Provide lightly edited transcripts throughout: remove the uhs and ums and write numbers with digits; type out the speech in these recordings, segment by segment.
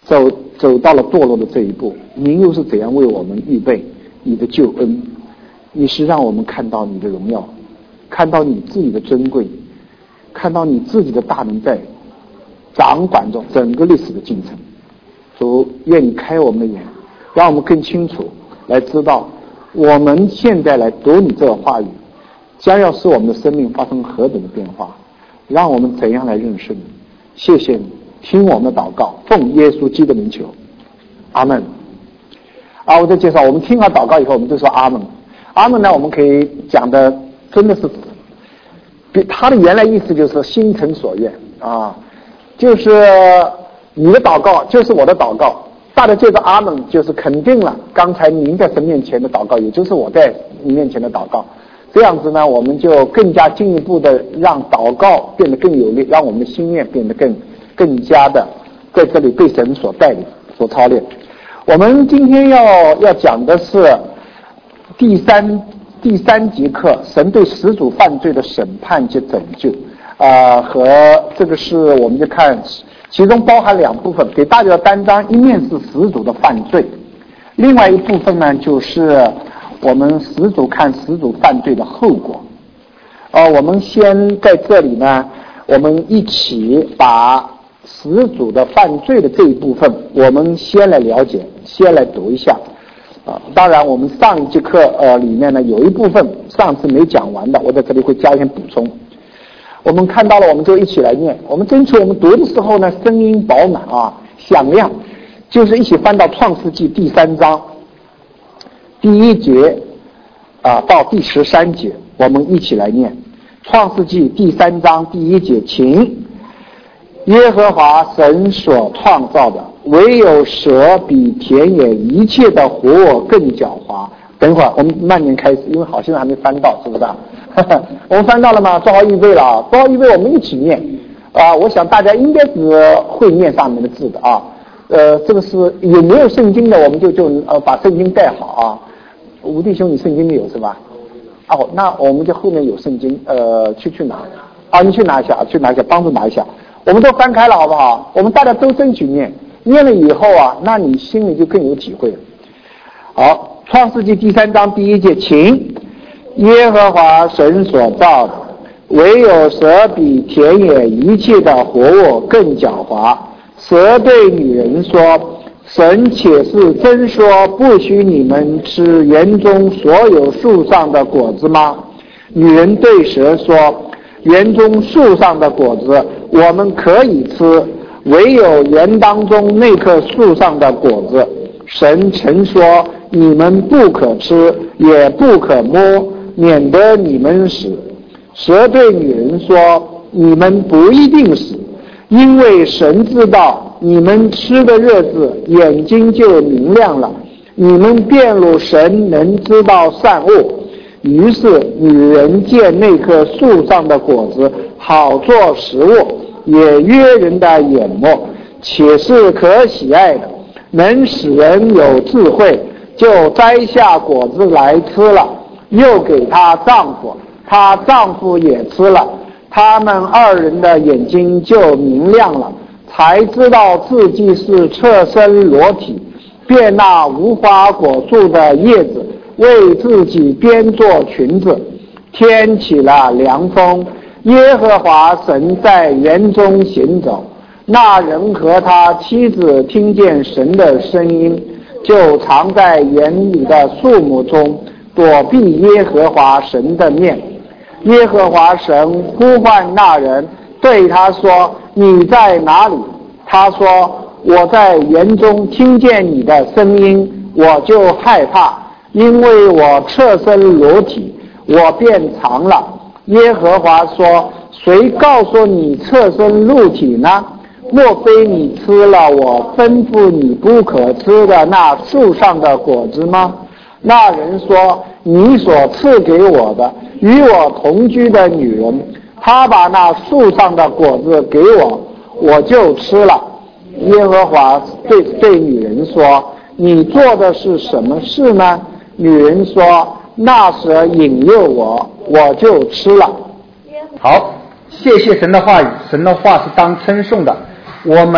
走到了堕落的这一步，您又是怎样为我们预备你的救恩？你是让我们看到你的荣耀，看到你自己的珍贵，看到你自己的大能在掌管着整个历史的进程。主，愿你开我们的眼，让我们更清楚来知道我们现在来读你这个话语将要使我们的生命发生何等的变化，让我们怎样来认识你。谢谢你，听我们的祷告，奉耶稣基督的名求，阿门。我再介绍，我们听完祷告以后，我们就说阿门。阿门呢，我们可以讲的真的是，他的原来意思就是心诚所愿啊，就是你的祷告就是我的祷告。大的借着阿门就是肯定了刚才您在神面前的祷告，也就是我在你面前的祷告。这样子呢，我们就更加进一步的让祷告变得更有力，让我们的心念变得更加的在这里被神所带领、所操练。我们今天要讲的是第三节课，神对始祖犯罪的审判及拯救。和这个是我们就看其中包含两部分，给大家的单章一面是始祖的犯罪，另外一部分呢就是我们始祖看始祖犯罪的后果。我们先在这里呢，我们一起把始祖的犯罪的这一部分我们先来了解，先来读一下。当然我们上一节课里面呢有一部分上次没讲完的，我在这里会加一些补充。我们看到了，我们就一起来念。我们争取我们读的时候呢声音饱满响亮，就是一起翻到创世纪第3章第1节到第13节，我们一起来念。创世纪第3章第1节，请。耶和华神所创造的，唯有蛇比田野一切的活物更狡猾。等会儿我们慢点开始，因为好像还没翻到，是不是我们翻到了吗？做好预备了做好预备，我们一起念我想大家应该是会念上面的字的这个是有没有圣经的，我们就把圣经带好吴弟兄，你圣经里有是吧？那我们就后面有圣经去拿你去拿一下，帮助拿一下。我们都翻开了好不好？我们大家都争取念了以后那你心里就更有体会了。好，创世纪第3章第1节，请。耶和华神所造的，唯有蛇比田野一切的活物更狡猾。蛇对女人说，神且是真说不许你们吃园中所有树上的果子吗？女人对蛇说，园中树上的果子我们可以吃，唯有园当中那棵树上的果子，神曾说你们不可吃，也不可摸，免得你们死。蛇对女人说，你们不一定死，因为神知道你们吃的日子眼睛就明亮了，你们便如神能知道善恶。于是女人见那棵树上的果子好做食物，也悦人的眼目，且是可喜爱的，能使人有智慧，就摘下果子来吃了，又给她丈夫，她丈夫也吃了，他们2人的眼睛就明亮了，才知道自己是侧身裸体，便拿无花果树的叶子为自己编做裙子。天起了凉风，耶和华神在园中行走，那人和他妻子听见神的声音，就藏在园里的树木中，躲避耶和华神的面。耶和华神呼唤那人，对他说，你在哪里？他说，我在园中听见你的声音，我就害怕，因为我侧身裸体，我便藏了。耶和华说，谁告诉你侧身露体呢？莫非你吃了我吩咐你不可吃的那树上的果子吗？那人说，你所赐给我的与我同居的女人，她把那树上的果子给我，我就吃了。耶和华对女人说，你做的是什么事呢？女人说，那蛇引诱我，我就吃了。 好，谢谢神的话语，神的话是当称颂的。我们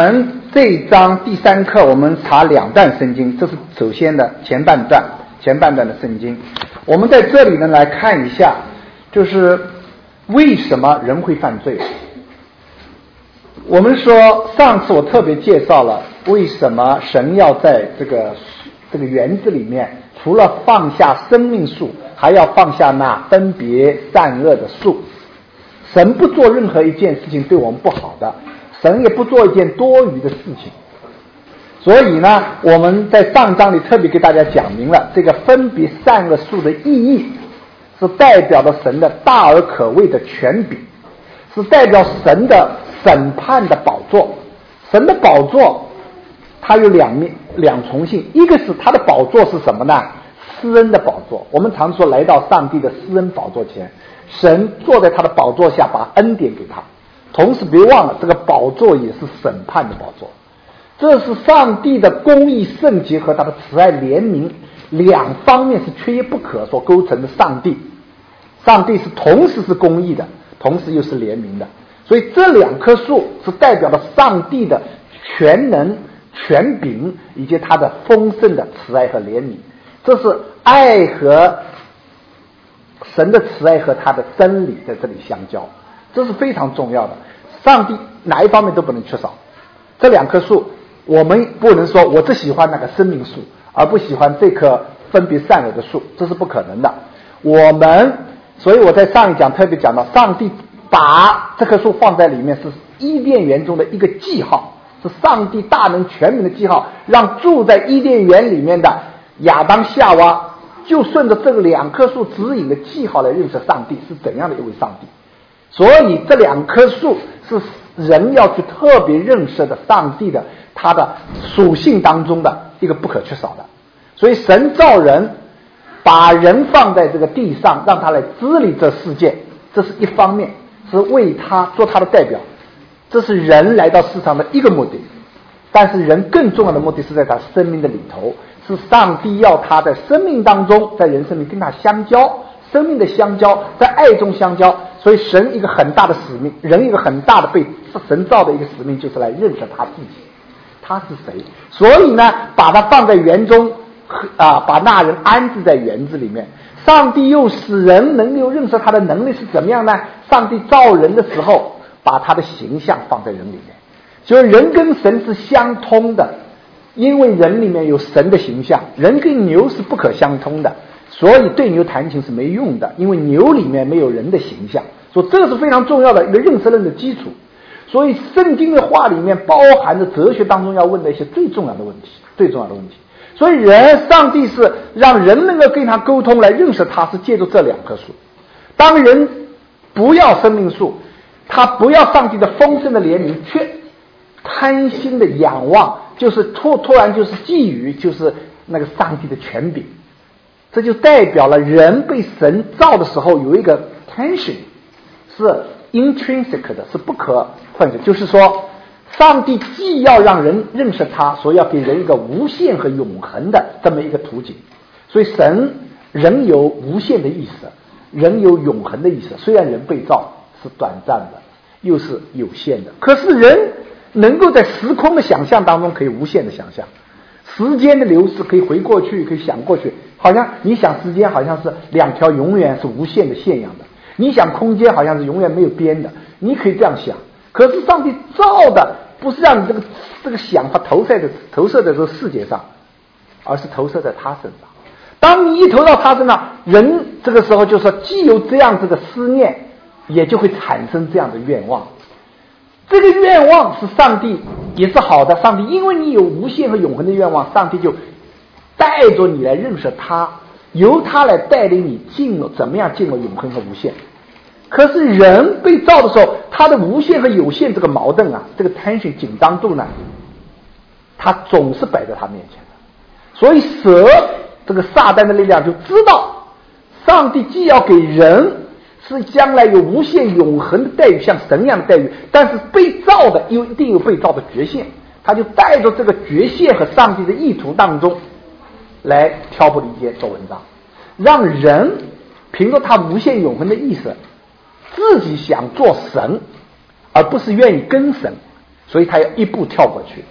这一章第3课我们查2段圣经，这是首先的前半段的圣经。我们在这里呢来看一下，就是为什么人会犯罪。我们说上次我特别介绍了为什么神要在这个园子里面除了放下生命树，还要放下那分别善恶的树。神不做任何一件事情对我们不好的，神也不做一件多余的事情。所以呢，我们在上章里特别给大家讲明了这个分别善恶树的意义，是代表了神的大而可畏的权柄，是代表神的审判的宝座。神的宝座它有两重性，一个是他的宝座是什么呢？施恩的宝座。我们常说来到上帝的施恩宝座前，神坐在他的宝座下，把恩典给他。同时别忘了，这个宝座也是审判的宝座。这是上帝的公义圣洁和他的慈爱怜悯两方面是缺一不可所构成的上帝。上帝是同时是公义的，同时又是怜悯的。所以这2棵树是代表了上帝的全能、权柄以及他的丰盛的慈爱和怜悯。这是爱和神的慈爱和他的真理在这里相交，这是非常重要的。上帝哪一方面都不能缺少。这2棵树我们不能说我只喜欢那个生命树而不喜欢这棵分别善恶的树，这是不可能的。所以我在上一讲特别讲到，上帝把这棵树放在里面是伊甸园中的一个记号，是上帝大能全名的记号，让住在伊甸园里面的亚当夏娃就顺着这2棵树指引的记号来认识上帝是怎样的一位上帝。所以这2棵树是人要去特别认识的上帝的他的属性当中的一个不可缺少的。所以神造人，把人放在这个地上，让他来治理这世界，这是一方面，是为他做他的代表，这是人来到世上的一个目的。但是人更重要的目的是在他生命的里头，是上帝要他在生命当中，在人生命跟他相交，生命的相交，在爱中相交。所以神一个很大的使命，人一个很大的被神造的一个使命，就是来认识他自己，他是谁。所以呢，把他放在园中，把那人安置在园子里面。上帝又使人能够认识他的能力是怎么样呢？上帝造人的时候，把他的形象放在人里面，就是人跟神是相通的，因为人里面有神的形象。人跟牛是不可相通的，所以对牛弹琴是没用的，因为牛里面没有人的形象。所以这个是非常重要的一个认识论的基础。所以圣经的话里面包含着哲学当中要问的一些最重要的问题。所以上帝是让人能够跟他沟通来认识他，是借助这2棵树。当人不要生命树，他不要上帝的丰盛的怜悯，却贪心的仰望，就是突然就是觊觎，就是那个上帝的权柄。这就代表了人被神造的时候有一个 tension， 是 intrinsic 的，是不可换的。就是说上帝既要让人认识他，所以要给人一个无限和永恒的这么一个途径。所以人有无限的意识，人有永恒的意识。虽然人被造是短暂的，又是有限的，可是人能够在时空的想象当中可以无限的想象，时间的流逝可以回过去，可以想过去，好像你想时间好像是2条永远是无限的线一样的，你想空间好像是永远没有边的，你可以这样想。可是上帝造的不是让你这个想法投射在这个世界上，而是投射在他身上。当你一投到他身上，人这个时候就说既有这样子的思念，也就会产生这样的愿望。这个愿望是上帝也是好的，上帝因为你有无限和永恒的愿望，上帝就带着你来认识他，由他来带领你怎么样进入永恒和无限。可是人被造的时候，他的无限和有限这个矛盾啊，这个 tension 紧张度呢，他总是摆在他面前的。所以蛇这个撒旦的力量就知道，上帝既要给人是将来有无限永恒的待遇，像神一样的待遇，但是被造的一定有被造的局限，他就带着这个局限和上帝的意图当中来挑拨离间做文章，让人凭着他无限永恒的意识自己想做神，而不是愿意跟神，所以他要一步跳过去。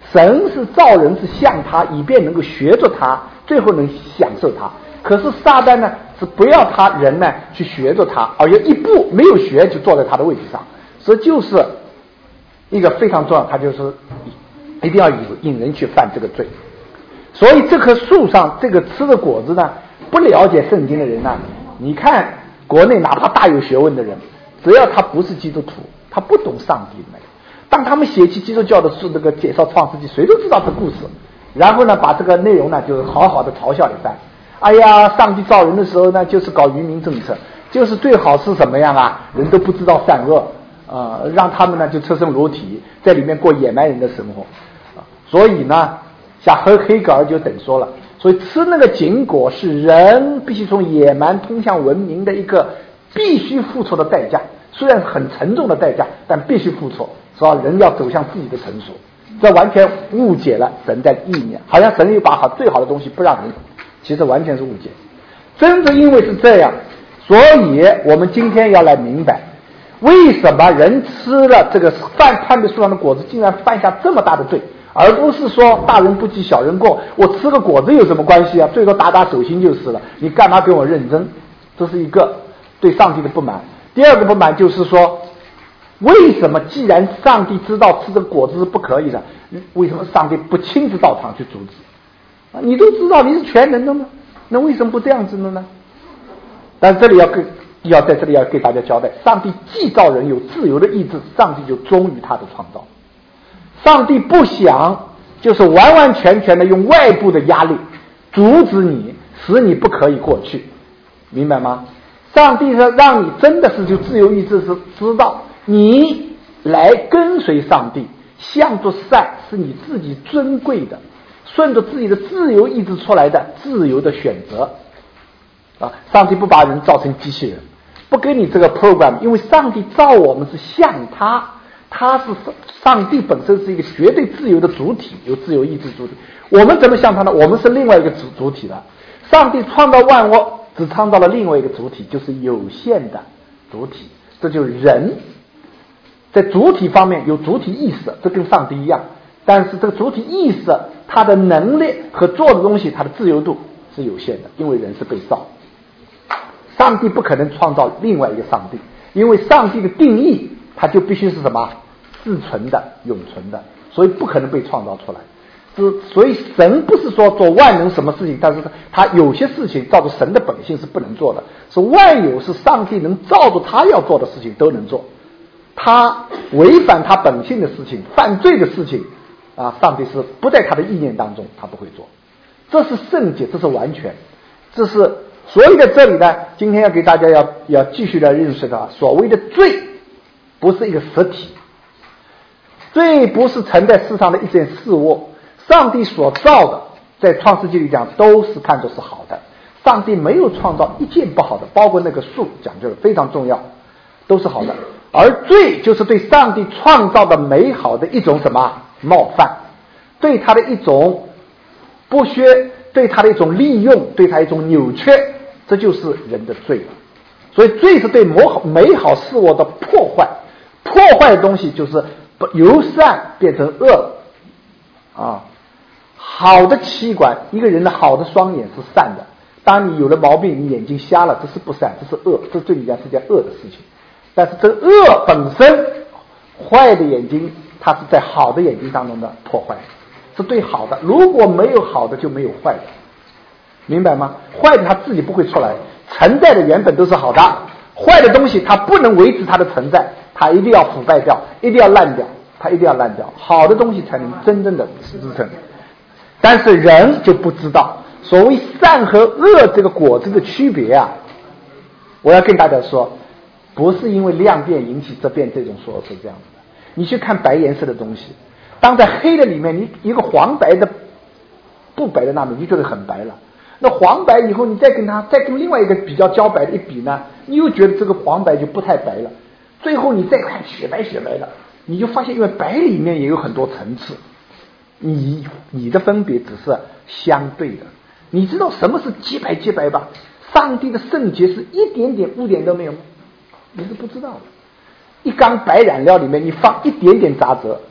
神是造人是像他，以便能够学着他，最后能享受他。可是撒旦呢，是不要他人呢去学着他，而且一步没有学就坐在他的位置上，所以就是一个非常重要，他就是一定要引人去犯这个罪。所以这棵树上这个吃的果子呢，不了解圣经的人呢，你看国内哪怕大有学问的人，只要他不是基督徒，他不懂上帝的那个，当他们写起基督教的书，这个介绍创世纪，谁都知道这故事，然后呢把这个内容呢就好好的嘲笑一番。哎呀，上帝造人的时候呢，就是搞愚民政策，就是最好是什么样啊？人都不知道善恶，让他们呢就赤身裸体，在里面过野蛮人的生活。所以呢，像黑格尔就等说了，所以吃那个禁果是人必须从野蛮通向文明的一个必须付出的代价，虽然很沉重的代价，但必须付出，说人要走向自己的成熟。这完全误解了神在意念，好像神又把最好的东西不让人，其实完全是误解。真正因为是这样，所以我们今天要来明白，为什么人吃了这个判别树上的果子，竟然犯下这么大的罪，而不是说大人不计小人过，我吃个果子有什么关系啊？最多打打手心就是了，你干嘛跟我认真？这是一个对上帝的不满。第二个不满就是说，为什么既然上帝知道吃这个果子是不可以的，为什么上帝不亲自到场去阻止？你都知道你是全能的吗？那为什么不这样子呢？但这里要在这里要给大家交代，上帝既造人有自由的意志，上帝就忠于他的创造。上帝不想就是完完全全的用外部的压力阻止你，使你不可以过去，明白吗？上帝是让你真的是就自由意志，是知道你来跟随上帝，向着善是你自己尊贵的，顺着自己的自由意志出来的自由的选择啊！上帝不把人造成机器人，不给你这个 program， 因为上帝造我们是像他是上帝本身是一个绝对自由的主体，有自由意志主体。我们怎么像他呢？我们是另外一个主体了。上帝创造万物，只创造了另外一个主体，就是有限的主体，这就是人。在主体方面有主体意识，这跟上帝一样，但是这个主体意识它的能力和做的东西，它的自由度是有限的，因为人是被造。上帝不可能创造另外一个上帝，因为上帝的定义它就必须是什么？自存的、永存的，所以不可能被创造出来。所以神不是说做万能什么事情，但是他有些事情照着神的本性是不能做的，是万有是上帝能照着他要做的事情都能做，他违反他本性的事情、犯罪的事情啊，上帝是不在他的意念当中，他不会做。这是圣洁，这是完全，这是所以在这里呢，今天要给大家要继续的认识到，所谓的罪不是一个实体，罪不是存在世上的一件事物，上帝所造的，在创世纪里讲都是看作是好的，上帝没有创造一件不好的，包括那个树讲究的非常重要，都是好的。而罪就是对上帝创造的美好的一种什么冒犯，对他的一种剥削，对他的一种利用，对他一种扭曲，这就是人的罪了。所以罪是对美好事物的破坏，破坏的东西就是由善变成恶啊。好的器官，一个人的好的双眼是善的，当你有了毛病，你眼睛瞎了，这是不善，这是恶，这对你讲是件恶的事情。但是这个恶本身，坏的眼睛它是在好的眼睛当中的破坏，是对好的，如果没有好的就没有坏的，明白吗？坏的它自己不会出来，存在的原本都是好的，坏的东西它不能维持它的存在，它一定要腐败掉，一定要烂掉，它一定要烂掉，好的东西才能真正的支撑。但是人就不知道所谓善和恶这个果子的区别啊！我要跟大家说，不是因为量变引起质变这种说是这样的。你去看白颜色的东西，当在黑的里面，你一个黄白的不白的那么，你就觉得很白了。那黄白以后，你再跟另外一个比较焦白的一比呢，你又觉得这个黄白就不太白了。最后你再看雪白的，你就发现因为白里面也有很多层次。你的分别只是相对的，你知道什么是洁白吧？上帝的圣洁是一点点污点都没有吗？你是不知道的。一缸白染料里面你放一点点杂质，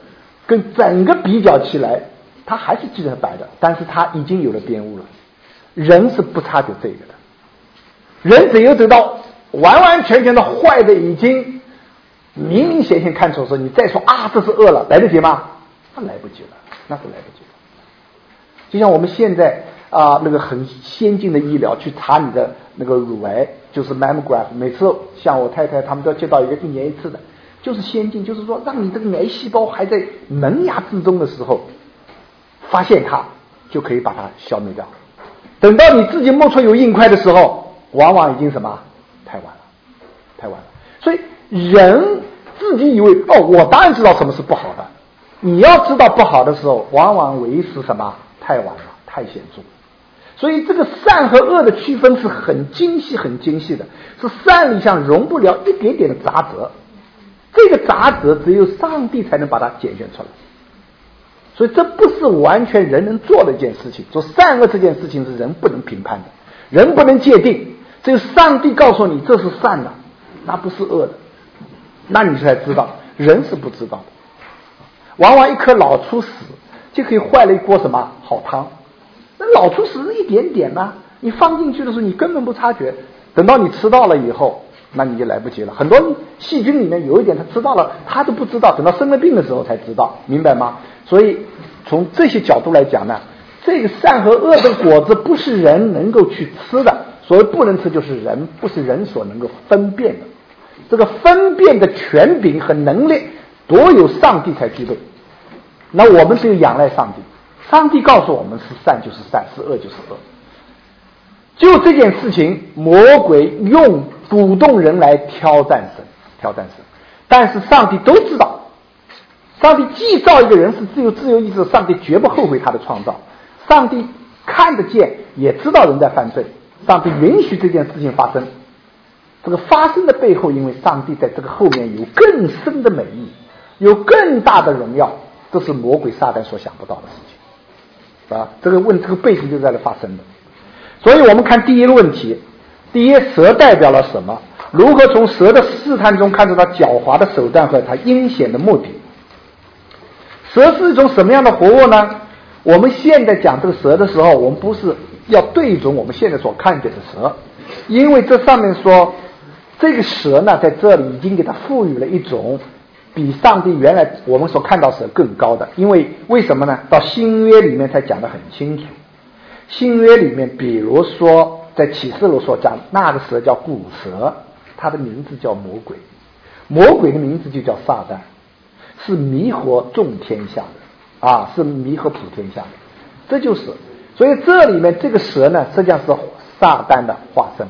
跟整个比较起来，它还是基本上白的，但是它已经有了边污了。人是不察觉这个的，人只有等到完完全全的坏的已经明明显显看出的时候，你再说啊这是恶了，来得及吗？那来不及了，那是来不及了。就像我们现在那个很先进的医疗去查你的那个乳癌，就是 mammogram， 每次像我太太他们都要接到一个1年1次的，就是先进，就是说让你这个癌细胞还在萌芽之中的时候发现它，就可以把它消灭掉。等到你自己摸出有硬块的时候，往往已经什么太晚了，太晚了。所以人自己以为我当然知道什么是不好的，你要知道不好的时候，往往为时什么太晚了，太显著。所以这个善和恶的区分是很精细很精细的，是善里像容不了一点点的杂质，这个杂质只有上帝才能把它检选出来。所以这不是完全人能做的一件事情，做善恶这件事情是人不能评判的，人不能界定，只有上帝告诉你这是善的，那不是恶的，那你才知道，人是不知道的。往往一颗老鼠屎就可以坏了一锅什么好汤，那老鼠屎是一点点呢，你放进去的时候你根本不察觉，等到你吃到了以后，那你就来不及了。很多细菌里面有一点他吃到了他都不知道，等到生了病的时候才知道，明白吗？所以从这些角度来讲呢，这个善和恶的果子不是人能够去吃的，所谓不能吃就是人不是人所能够分辨的，这个分辨的权柄和能力多有上帝才具备。那我们只有仰赖上帝，上帝告诉我们是善就是善，是恶就是恶。就这件事情，魔鬼用鼓动人来挑战神，但是上帝都知道，上帝既造一个人是自由意志，上帝绝不后悔他的创造，上帝看得见也知道人在犯罪，上帝允许这件事情发生。这个发生的背后，因为上帝在这个后面有更深的美意，有更大的荣耀，这是魔鬼撒旦所想不到的事情这个背景就在这发生的。所以我们看第一个问题，第一，蛇代表了什么？如何从蛇的试探中看出它狡猾的手段和它阴险的目的？蛇是一种什么样的活物呢？我们现在讲这个蛇的时候，我们不是要对准我们现在所看见的蛇，因为这上面说这个蛇呢，在这里已经给它赋予了一种比上帝原来我们所看到蛇更高的。因为什么呢？到新约里面才讲得很清楚。新约里面比如说在启示录所讲，那个蛇叫古蛇，它的名字叫魔鬼，魔鬼的名字就叫撒旦，是迷惑众天下的是迷惑普天下的，这就是。所以这里面这个蛇呢，实际上是撒旦的化身。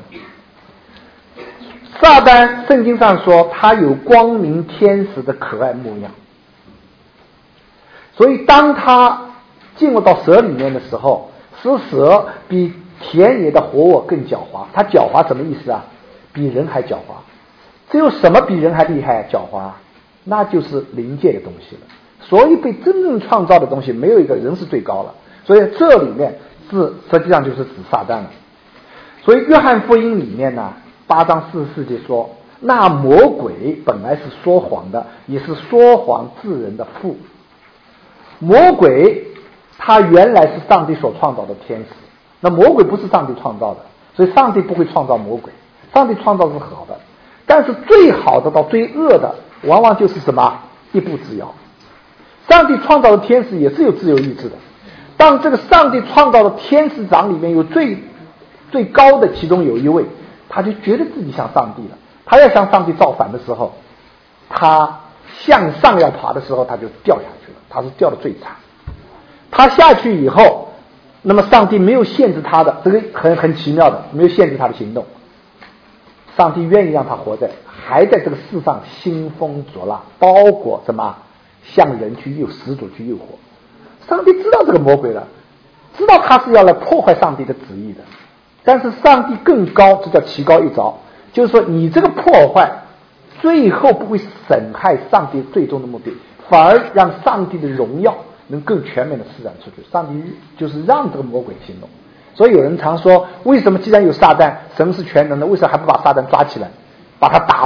撒旦圣经上说他有光明天使的可爱模样，所以当他进入到蛇里面的时候，使蛇比田野的活物更狡猾。它狡猾什么意思啊？比人还狡猾。只有什么比人还厉害狡猾？那就是灵界的东西了。所以被真正创造的东西，没有一个人是最高了。所以这里面是实际上就是指撒旦了。所以约翰福音里面呢，8章44节说，那魔鬼本来是说谎的，也是说谎治人的父。魔鬼他原来是上帝所创造的天使，那魔鬼不是上帝创造的，所以上帝不会创造魔鬼，上帝创造是好的。但是最好的到最恶的，往往就是什么？一步之遥。上帝创造的天使也是有自由意志的，当这个上帝创造的天使长里面有最高的其中有一位，他就觉得自己像上帝了，他要向上帝造反的时候，他向上要爬的时候，他就掉下去了，他是掉的最惨。他下去以后，那么上帝没有限制他的，这个很奇妙的，没有限制他的行动，上帝愿意让他活在，还在这个世上兴风作浪，包括什么向人去始祖去诱惑。上帝知道这个魔鬼了，知道他是要来破坏上帝的旨意的，但是上帝更高，这叫棋高一招，就是说你这个破坏最后不会损害上帝最终的目的，反而让上帝的荣耀能更全面的施展出去。上帝就是让这个魔鬼行动。所以有人常说，为什么既然有撒旦，神是全能的，为什么还不把撒旦抓起来，把他打落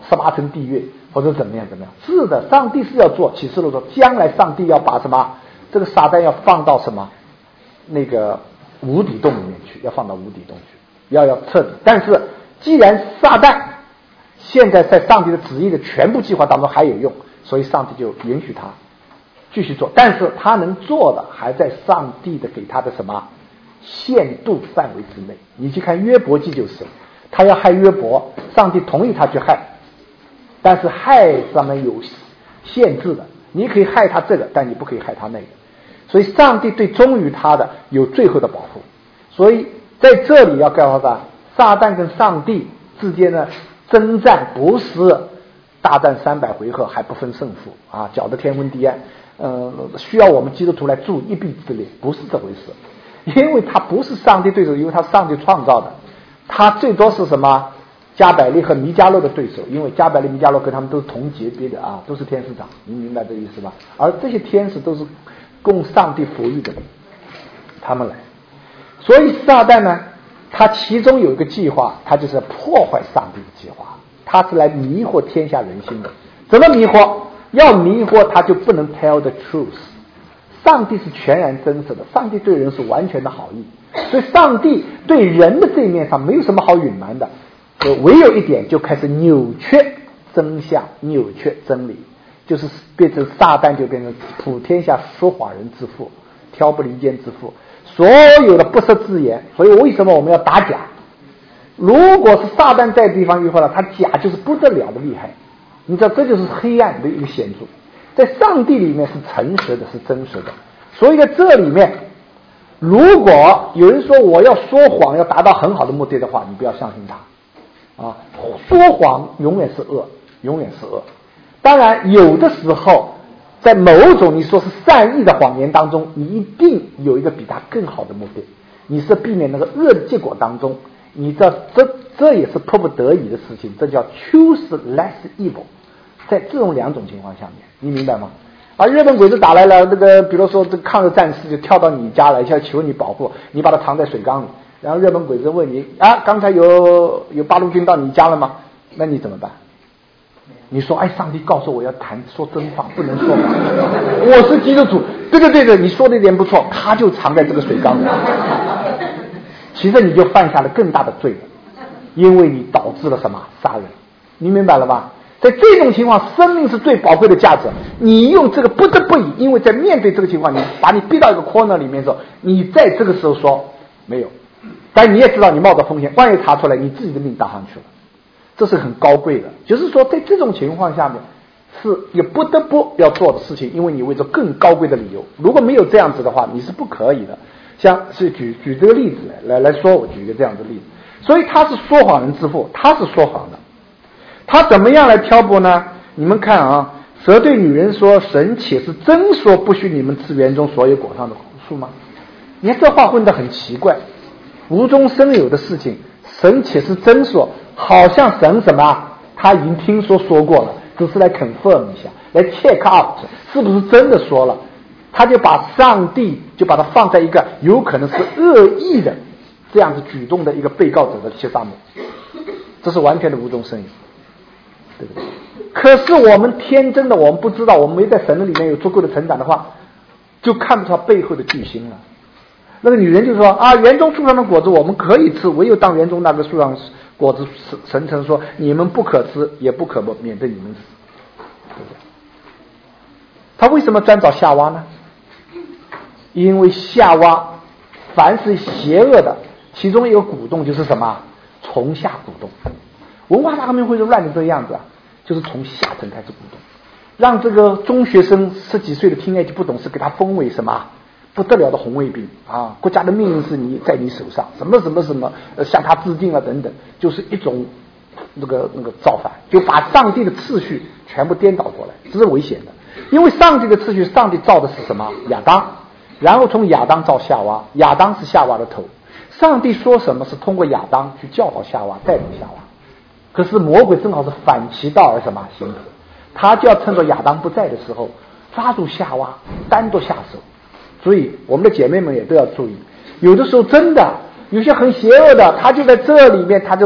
18层地狱或者怎么样。是的，上帝是要做启示录说，将来上帝要把什么这个撒旦要放到什么那个无底洞里面去，要放到无底洞去，要彻底。但是既然撒旦现在在上帝的旨意的全部计划当中还有用，所以上帝就允许他继续做，但是他能做的还在上帝的给他的什么限度范围之内。你去看约伯记就是，他要害约伯，上帝同意他去害，但是害上面有限制的，你可以害他这个，但你不可以害他那个。所以上帝对忠于他的有最后的保护。所以在这里要告诉他，撒旦跟上帝之间的征战不是大战300回合还不分胜负啊，搅得天昏地暗。需要我们基督徒来助一臂之力，不是这回事。因为他不是上帝对手，因为他是上帝创造的，他最多是什么加百列和弥迦勒的对手，因为加百列、弥迦勒跟他们都是同级别的啊，都是天使长，你明白这意思吧？而这些天使都是供上帝服务的，他们来。所以撒旦呢，他其中有一个计划，他就是破坏上帝的计划，他是来迷惑天下人心的。怎么迷惑？要迷惑他就不能 tell the truth。上帝是全然真实的，上帝对人是完全的好意，所以上帝对人的这一面上没有什么好隐瞒的，唯有一点就开始扭曲真相，扭曲真理，就是变成撒旦就变成普天下说谎人之父，挑拨离间之父，所有的不实之言。所以为什么我们要打假？如果是撒旦在地方以后呢，他假就是不得了的厉害。你知道这就是黑暗的一个显著，在上帝里面是诚实的，是真实的。所以在这里面，如果有人说我要说谎要达到很好的目的的话，你不要相信他啊！说谎永远是恶，永远是恶。当然有的时候在某种你说是善意的谎言当中，你一定有一个比他更好的目的，你是避免那个恶的结果当中，你知道这也是迫不得已的事情，这叫 choose less evil。在这种两种情况下面，你明白吗？而日本鬼子打来了，这个比如说这个抗日战士就跳到你家来，要求你保护，你把它藏在水缸里，然后日本鬼子问你啊，刚才有八路军到你家了吗？那你怎么办？你说哎，上帝告诉我要说真话，不能说谎，我是基督徒。对，你说的一点不错，他就藏在这个水缸里。其实你就犯下了更大的罪了，因为你导致了什么杀人，你明白了吧？在这种情况，生命是最宝贵的价值。你用这个不得不已，因为在面对这个情况，你把你逼到一个 corner 里面的时候，你在这个时候说没有，但你也知道你冒着风险，万一查出来，你自己的命搭上去了，这是很高贵的。就是说，在这种情况下面，是也不得不要做的事情，因为你为着更高贵的理由。如果没有这样子的话，你是不可以的。像是举这个例子来说，我举一个这样的例子。所以他是说谎人之父，他是说谎的。他怎么样来挑拨呢？你们看啊，蛇对女人说：“神且是真说不许你们吃园中所有果上的树吗？”你看这话问得很奇怪，无中生有的事情，神且是真说，好像神什么他已经听说过了，只是来 confirm 一下，来 check out 是不是真的说了。他就把上帝就把它放在一个有可能是恶意的这样子举动的一个被告者的上面，这是完全的无中生有。对不对？可是我们天真的，我们不知道，我们没在神的里面有足够的成长的话，就看不出背后的巨星了。那个女人就说啊，园中树上的果子我们可以吃，唯有当园中那个树上果子，神曾说你们不可吃，也不可免得你们死。对不对？他为什么专找夏娃呢？因为夏娃凡是邪恶的，其中一个鼓动就是什么？从下鼓动。文化大革命会是乱成这个样子啊，就是从下层开始鼓动，让这个中学生10几岁的听就不懂事，给他封为什么不得了的红卫兵啊，国家的命运是你在你手上，什么向他致敬了等等，就是一种那个造反，就把上帝的次序全部颠倒过来，这是危险的。因为上帝的次序，上帝造的是什么？亚当，然后从亚当造夏娃，亚当是夏娃的头，上帝说什么是通过亚当去教导夏娃，带领夏娃。可是魔鬼正好是反其道而什么行之，他就要趁着亚当不在的时候抓住夏娃，单独下手。所以我们的姐妹们也都要注意，有的时候真的有些很邪恶的，他就在这里面，他就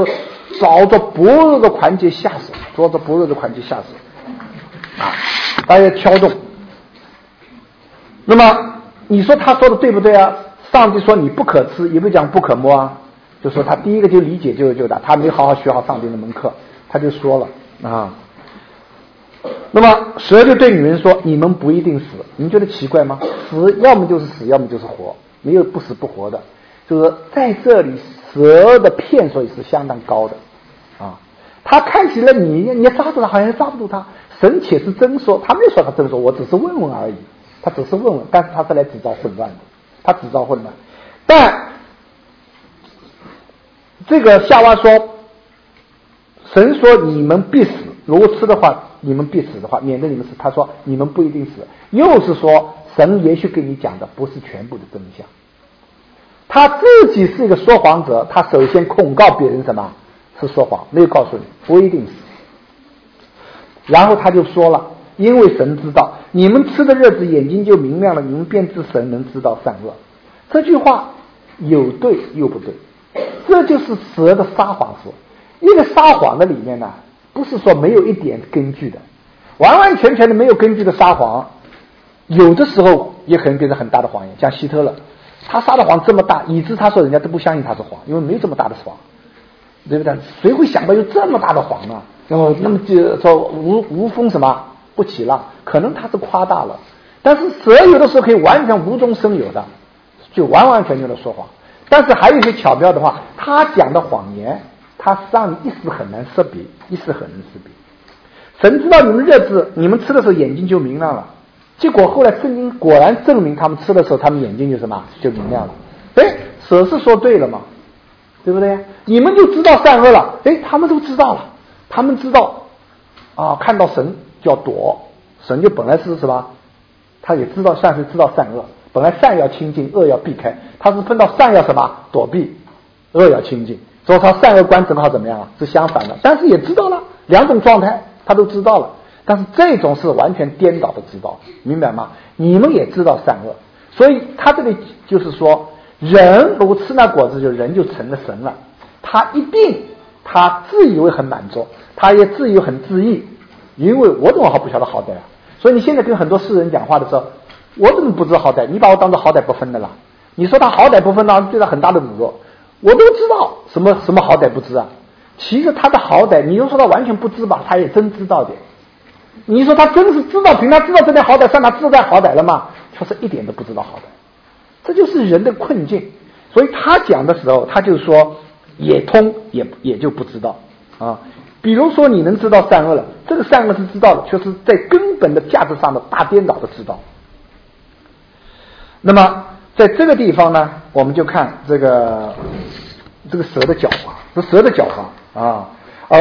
照着般若的环节下手，照着般若的环节下手啊，大家挑动。那么你说他说的对不对啊？上帝说你不可吃，也不讲不可摸啊，就说他第一个就理解就的，他没好好学好上帝的门课，他就说了啊。那么蛇就对女人说：“你们不一定死。”你们觉得奇怪吗？死要么就是死，要么就是活，没有不死不活的。就是在这里，蛇的骗术也是相当高的啊。他看起来你抓住他，好像抓不住他。神且是真说，他没有说他真说，我只是问问而已。他只是问问，但是他是来制造混乱的，他制造混乱。但这个夏娃说，神说你们必死，如果吃的话，你们必死的话，免得你们死。他说你们不一定死，又是说神也许跟你讲的不是全部的真相。他自己是一个说谎者，他首先控告别人什么是说谎，没有告诉你不一定死。然后他就说了，因为神知道你们吃的日子眼睛就明亮了，你们便知神能知道善恶。这句话有对又不对，这就是蛇的撒谎说。一个撒谎的里面呢，不是说没有一点根据的，完完全全的没有根据的撒谎，有的时候也可能变成很大的谎言。像希特勒，他撒的谎这么大，以致他说人家都不相信他是谎，因为没有这么大的谎，对不对？谁会想到有这么大的谎呢？然后那么就说无风什么不起浪，可能他是夸大了，但是蛇有的时候可以完全无中生有的，就完完全全的说谎。但是还有一些巧妙的话，他讲的谎言，他让你一时很难识别，一时很难识别。神知道你们日子，你们吃的时候眼睛就明亮了。结果后来圣经果然证明，他们吃的时候，他们眼睛就什么就明亮了。哎，蛇是说对了嘛，对不对？你们就知道善恶了。哎，他们都知道了，他们知道啊，看到神就要躲，神就本来是什么，他也知道善是知道善恶，本来善要亲近，恶要避开，他是碰到善要什么躲避，恶要亲近，所以他善恶观正好怎么样啊？是相反的，但是也知道了两种状态，他都知道了。但是这种是完全颠倒的知道，明白吗？你们也知道善恶，所以他这里就是说，人如果吃那果子，就人就成了神了。他一定他自以为很满足，他也自以为很自意，因为我怎么还不晓得好歹啊？所以你现在跟很多世人讲话的时候，我怎么不知道好歹？你把我当作好歹不分的了。你说他好歹不分呢，对他很大的侮辱。我都知道什么好歹不知啊？其实他的好歹，你就说他完全不知吧，他也真知道点。你说他真是知道，凭他知道这点好歹，算他自在好歹了吗？确实一点都不知道好歹，这就是人的困境。所以他讲的时候，他就说也通也就不知道啊。比如说你能知道善恶了，这个善恶是知道的，却是在根本的价值上的大颠倒的知道。那么在这个地方呢，我们就看这个蛇的狡猾，这蛇的狡猾啊，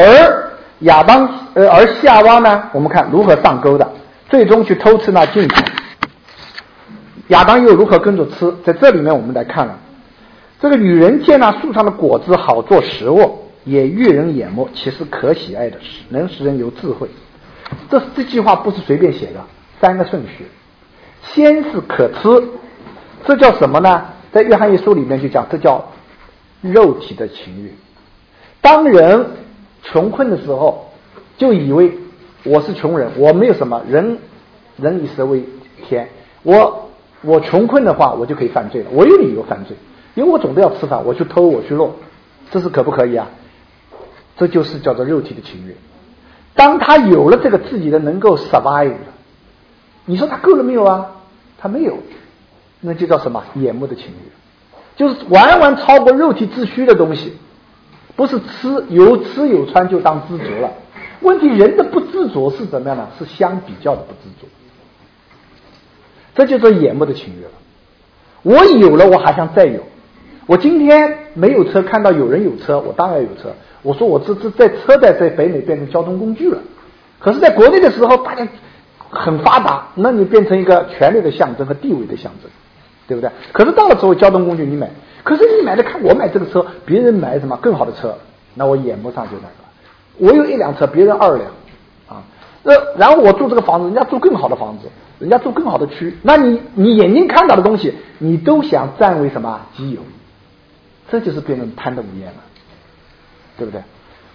而夏娃呢，我们看如何上钩的，最终去偷吃那禁果。亚当又如何跟着吃？在这里面我们来看了，这个女人见那树上的果子好做食物，也悦人眼目，其实可喜爱的事，能使人有智慧。这句话不是随便写的，三个顺序。先是可吃，这叫什么呢？在约翰一书里面就讲，这叫肉体的情欲。当人穷困的时候，就以为我是穷人，我没有什么，人以食为天，我穷困的话，我就可以犯罪了，我有理由犯罪，因为我总得要吃饭，我去偷，我去弄，这是可不可以啊？这就是叫做肉体的情欲。当他有了这个自己的能够 survive 了，你说他够了没有啊？他没有，那就叫什么？眼目的情欲，就是完超过肉体自需的东西。不是有吃有穿就当知足了。问题人的不知足是怎么样呢？是相比较的不知足，这就是眼目的情欲了。我有了，我还想再有。我今天没有车，看到有人有车，我当然有车。我说我这在车在北美变成交通工具了。可是在国内的时候，大家很发达，那你变成一个权力的象征和地位的象征，对不对？可是到了之后，交通工具你买。可是你买的看我买这个车，别人买什么更好的车，那我眼不上就那个。我有1辆车，别人2辆啊。然后我住这个房子，人家住更好的房子，人家住更好的区，那你眼睛看到的东西，你都想占为什么己有，这就是变成贪得无厌了，对不对？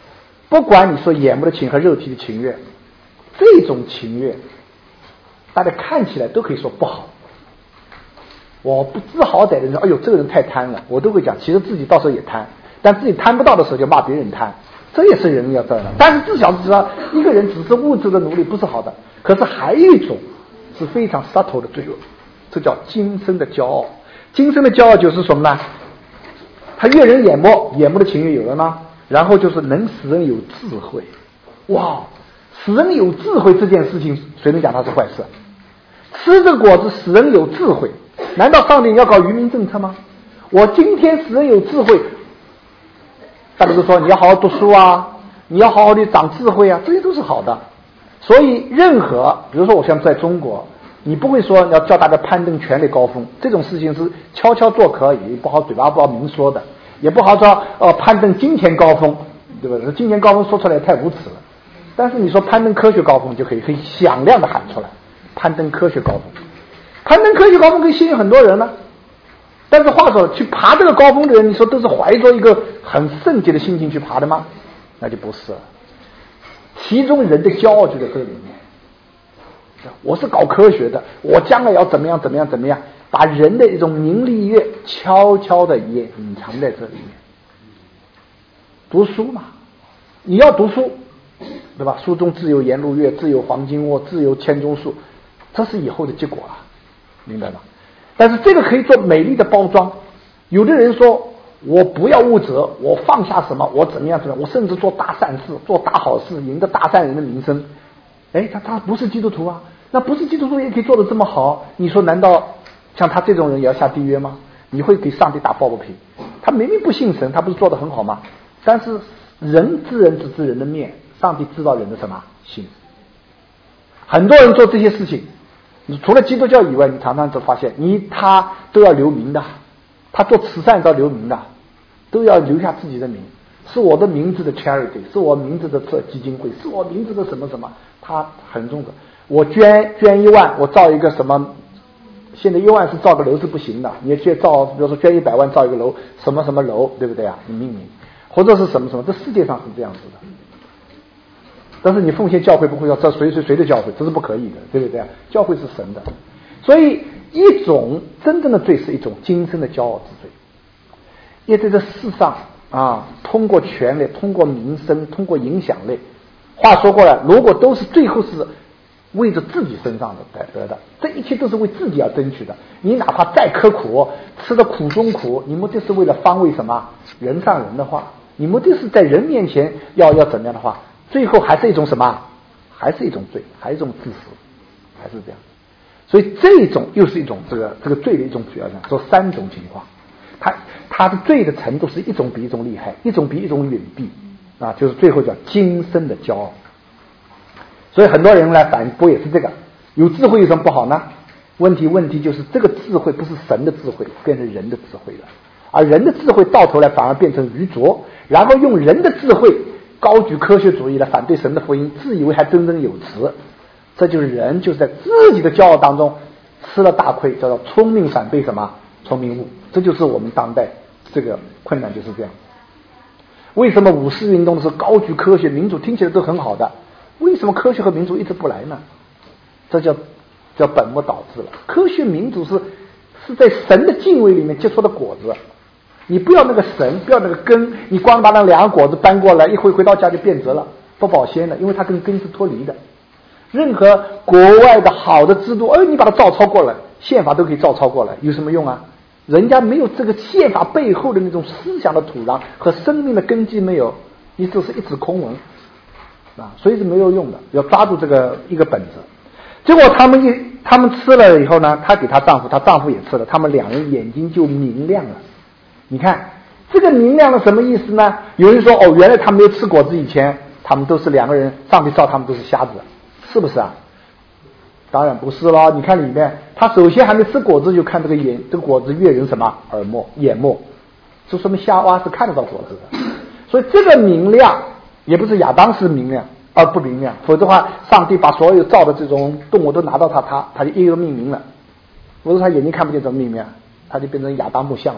不管你说眼目的情和肉体的情欲，这种情欲大家看起来都可以说不好。我不知好歹的人说，哎呦，这个人太贪了，我都会讲，其实自己到时候也贪，但自己贪不到的时候就骂别人贪，这也是人要这样的。但是至少知道，一个人只是物质的奴隶不是好的，可是还有一种是非常 subtle 的罪恶，这叫今生的骄傲。今生的骄傲就是什么呢？他悦人眼目，眼目的情欲有了呢，然后就是能使人有智慧。哇，使人有智慧这件事情，谁能讲它是坏事？吃这果子使人有智慧，难道上帝要搞愚民政策吗？我今天使人有智慧，大家都说你要好好读书啊，你要好好的长智慧啊，这些都是好的。所以任何，比如说我像在中国，你不会说要叫大家攀登权力高峰，这种事情是悄悄做可以，不好嘴巴不好明说的，也不好说攀登金钱高峰，对吧？金钱高峰说出来太无耻了。但是你说攀登科学高峰就可以很响亮的喊出来，攀登科学高峰，攀登科学高峰可以吸引很多人呢。但是话说，去爬这个高峰的人，你说都是怀着一个很圣洁的心情去爬的吗？那就不是了。其中人的骄傲就在这里面。我是搞科学的，我将来要怎么样怎么样怎么样，把人的一种名利欲悄悄的也隐藏在这里面。读书嘛，你要读书，对吧？书中自有颜如月，自有黄金窝，自有千钟粟，这是以后的结果啊，明白吗？但是这个可以做美丽的包装。有的人说我不要物质，我放下什么，我怎么样怎么样，我甚至做大善事，做大好事，赢得大善人的名声。哎，他不是基督徒啊，那不是基督徒也可以做得这么好，你说难道像他这种人也要下地狱吗？你会给上帝打抱不平？他明明不信神，他不是做得很好吗？但是人知人只知人的面，上帝知道人的什么心。很多人做这些事情，除了基督教以外，你常常就发现他都要留名的，他做慈善都要留名的，都要留下自己的名，是我的名字的 charity， 是我名字的基金会，是我名字的什么什么，他很重的。我捐1万，我造一个什么，现在1万是造个楼是不行的，你也去造，比如说捐100万造一个楼，什么什么楼，对不对啊？你命名或者是什么什么，这世界上是这样子的。但是你奉献教会不会要这谁的教会，这是不可以的，对不对啊？教会是神的。所以一种真正的罪是一种今生的骄傲之罪，也在这世上啊，通过权力，通过名声，通过影响力。话说过来，如果都是最后是为着自己身上的得的，这一切都是为自己而争取的。你哪怕再刻苦，吃的苦中苦，你目的是为了方为什么人上人的话，你目的是在人面前要怎么样的话，最后还是一种什么？还是一种罪，还是一种自私，还是这样。所以这种又是一种这个罪的一种主要讲，说3种情况，它的罪的程度是一种比一种厉害，一种比一种远避啊，就是最后叫今生的骄傲。所以很多人来反驳也是这个，有智慧有什么不好呢？问题就是这个智慧不是神的智慧，变成人的智慧了，而人的智慧到头来反而变成愚拙，然后用人的智慧高举科学主义来反对神的福音，自以为还真正有词。这就是人就是在自己的骄傲当中吃了大亏，叫做聪明反被什么聪明误。这就是我们当代这个困难就是这样。为什么五四运动的时候高举科学民主听起来都很好的，为什么科学和民主一直不来呢？这叫本末倒置了。科学民主是在神的敬畏里面结出的果子，你不要那个神，不要那个根，你光把那2个果子搬过来，一回到家就变质了，不保鲜了，因为它跟根是脱离的。任何国外的好的制度，你把它照抄过来，宪法都可以照抄过来，有什么用啊？人家没有这个宪法背后的那种思想的土壤和生命的根基没有，你只是一纸空文啊，所以是没有用的。要抓住这个一个本质。结果他们吃了以后呢，她给她丈夫，她丈夫也吃了，他们2人眼睛就明亮了。你看这个明亮了什么意思呢？有人说原来他没有吃果子以前，他们都是2个人，上帝造他们都是瞎子，是不是啊？当然不是咯。你看里面，他首先还没吃果子就看这个果子悦人什么眼目，就说明夏娃是看得到果子的。所以这个明亮也不是亚当是明亮而不明亮，否则的话上帝把所有造的这种动物都拿到他就一个命名了，否则他眼睛看不见怎么命名，他就变成亚当木像了，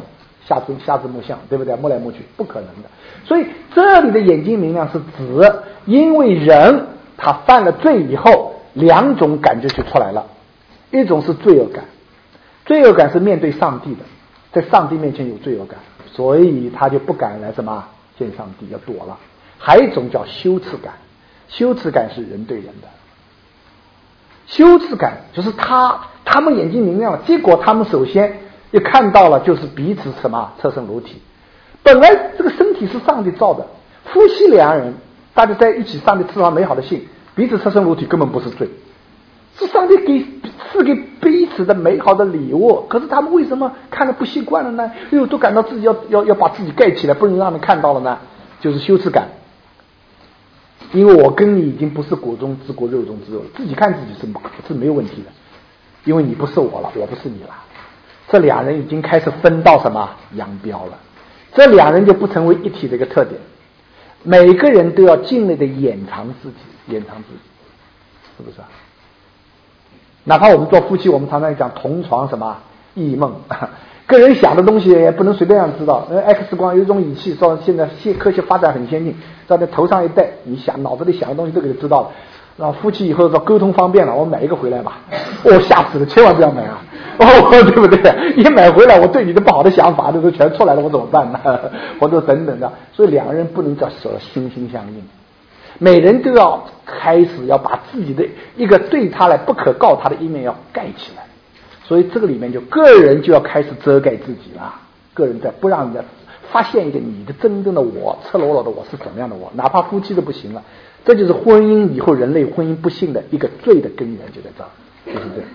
瞎子摸象，对不对？摸来摸去，不可能的。所以这里的眼睛明亮是指，因为人他犯了罪以后，两种感觉就出来了，一种是罪恶感，罪恶感是面对上帝的，在上帝面前有罪恶感，所以他就不敢来什么见上帝，要躲了。还有一种叫羞耻感，羞耻感是人对人的，羞耻感就是他们眼睛明亮了，结果他们首先一看到了就是彼此什么侧身裸体。本来这个身体是上帝造的，夫妻两人大家在一起，上帝赐下美好的性，彼此侧身裸体根本不是罪，是上帝赐给彼此的美好的礼物。可是他们为什么看了不习惯了呢？都感到自己要把自己盖起来，不能让人看到了呢？就是羞耻感。因为我跟你已经不是骨中之骨肉中之肉，自己看自己是没有问题的，因为你不是我了，我不是你了。这两人已经开始分道什么扬镳了，这两人就不成为一体的一个特点。每个人都要尽力的掩藏自己，是不是啊？哪怕我们做夫妻，我们常常讲同床什么异梦，个人想的东西也不能随便让知道。X 光有一种仪器，说现在科学发展很先进，在头上一戴，你脑子里想的东西都给他知道了。然后夫妻以后说沟通方便了，我买一个回来吧。吓死了，千万不要买啊！对不对？一买回来，我对你的不好的想法都全出来了，我怎么办呢？或者等等的，所以两个人不能叫心心相印，每人都要开始要把自己的一个对他来不可告他的一面要盖起来。所以这个里面就个人就要开始遮盖自己了，个人在不让人家发现一个你的真正的我，赤裸裸的我是怎么样的我，哪怕夫妻都不行了。这就是婚姻以后人类婚姻不幸的一个罪的根源，就在这儿，就是这样。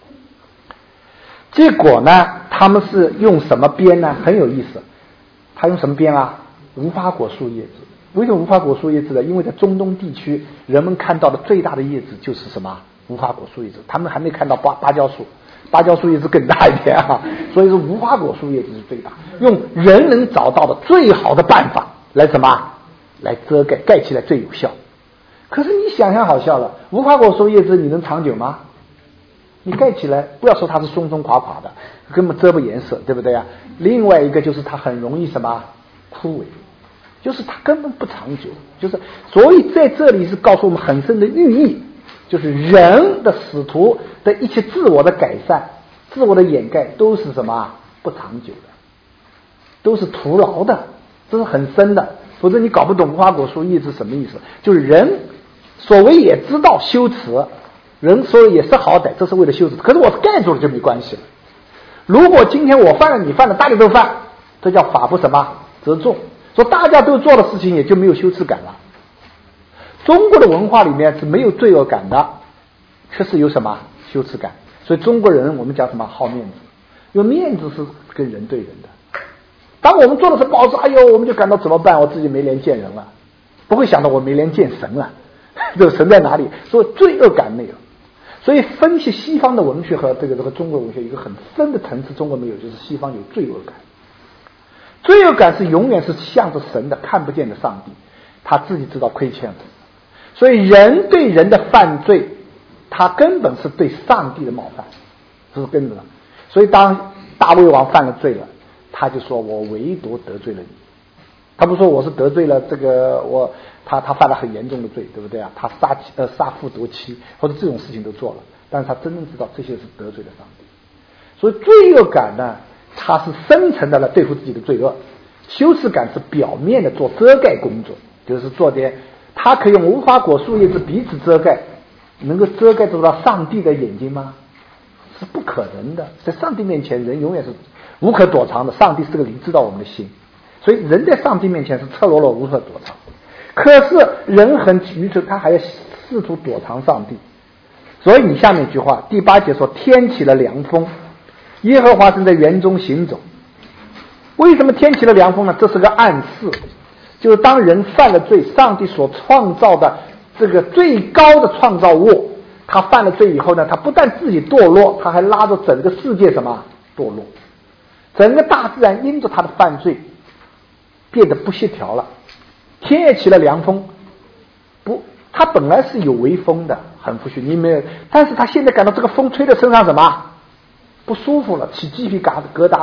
结果呢，他们是用什么编呢？很有意思，他用什么编啊？无花果树叶子。为什么无花果树叶子呢？因为在中东地区，人们看到的最大的叶子就是什么？无花果树叶子，他们还没看到芭蕉树。芭蕉树叶子更大一点啊，所以说无花果树叶子是最大，用人能找到的最好的办法来什么？来遮盖，盖起来最有效。可是你想想好笑了，无花果树叶子你能长久吗？你盖起来，不要说它是松松垮垮的，根本遮不严实，对不对啊？另外一个就是它很容易什么枯萎，就是它根本不长久，就是所以在这里是告诉我们很深的寓意，就是人的使徒的一切自我的改善、自我的掩盖都是什么不长久的，都是徒劳的，这是很深的。否则你搞不懂无花果树叶子什么意思，就是人所谓也知道羞耻，人说也是好歹，这是为了羞耻，可是我盖住了就没关系了。如果今天我犯了，你犯了，大家都犯，这叫法不什么责众，说大家都做的事情也就没有羞耻感了。中国的文化里面是没有罪恶感的，却是有什么羞耻感。所以中国人我们讲什么好面子，因为面子是跟人对人的。当我们做的是不好事，哎呦，我们就感到怎么办？我自己没脸见人了，不会想到我没脸见神了。这个神在哪里？所以罪恶感没有。所以分析西方的文学和这个中国文学一个很深的层次，中国没有，就是西方有罪恶感。罪恶感是永远是向着神的，看不见的上帝，他自己知道亏欠了。所以人对人的犯罪，他根本是对上帝的冒犯，这是根本的。所以当大卫王犯了罪了，他就说我唯独得罪了你。他不说我是得罪了这个他犯了很严重的罪，对不对啊？他杀父夺妻或者这种事情都做了，但是他真正知道这些是得罪了上帝。所以罪恶感呢，它是深层的来对付自己的罪恶，羞耻感是表面的做遮盖工作，就是做点他可以用无花果树叶子彼此遮盖，能够遮盖得到上帝的眼睛吗？是不可能的。在上帝面前人永远是无可躲藏的，上帝是个灵，知道我们的心，所以人在上帝面前是赤裸裸无可躲藏。可是人很愚蠢，他还要试图躲藏上帝。所以你下面一句话第8节说天起了凉风，耶和华正在园中行走。为什么天起了凉风呢？这是个暗示，就是当人犯了罪，上帝所创造的这个最高的创造物，他犯了罪以后呢，他不但自己堕落，他还拉着整个世界什么堕落，整个大自然因着他的犯罪变得不协调了。天也起了凉风，他本来是有微风的，很不许你没有，但是他现在感到这个风吹在身上什么不舒服了，起鸡皮疙瘩了，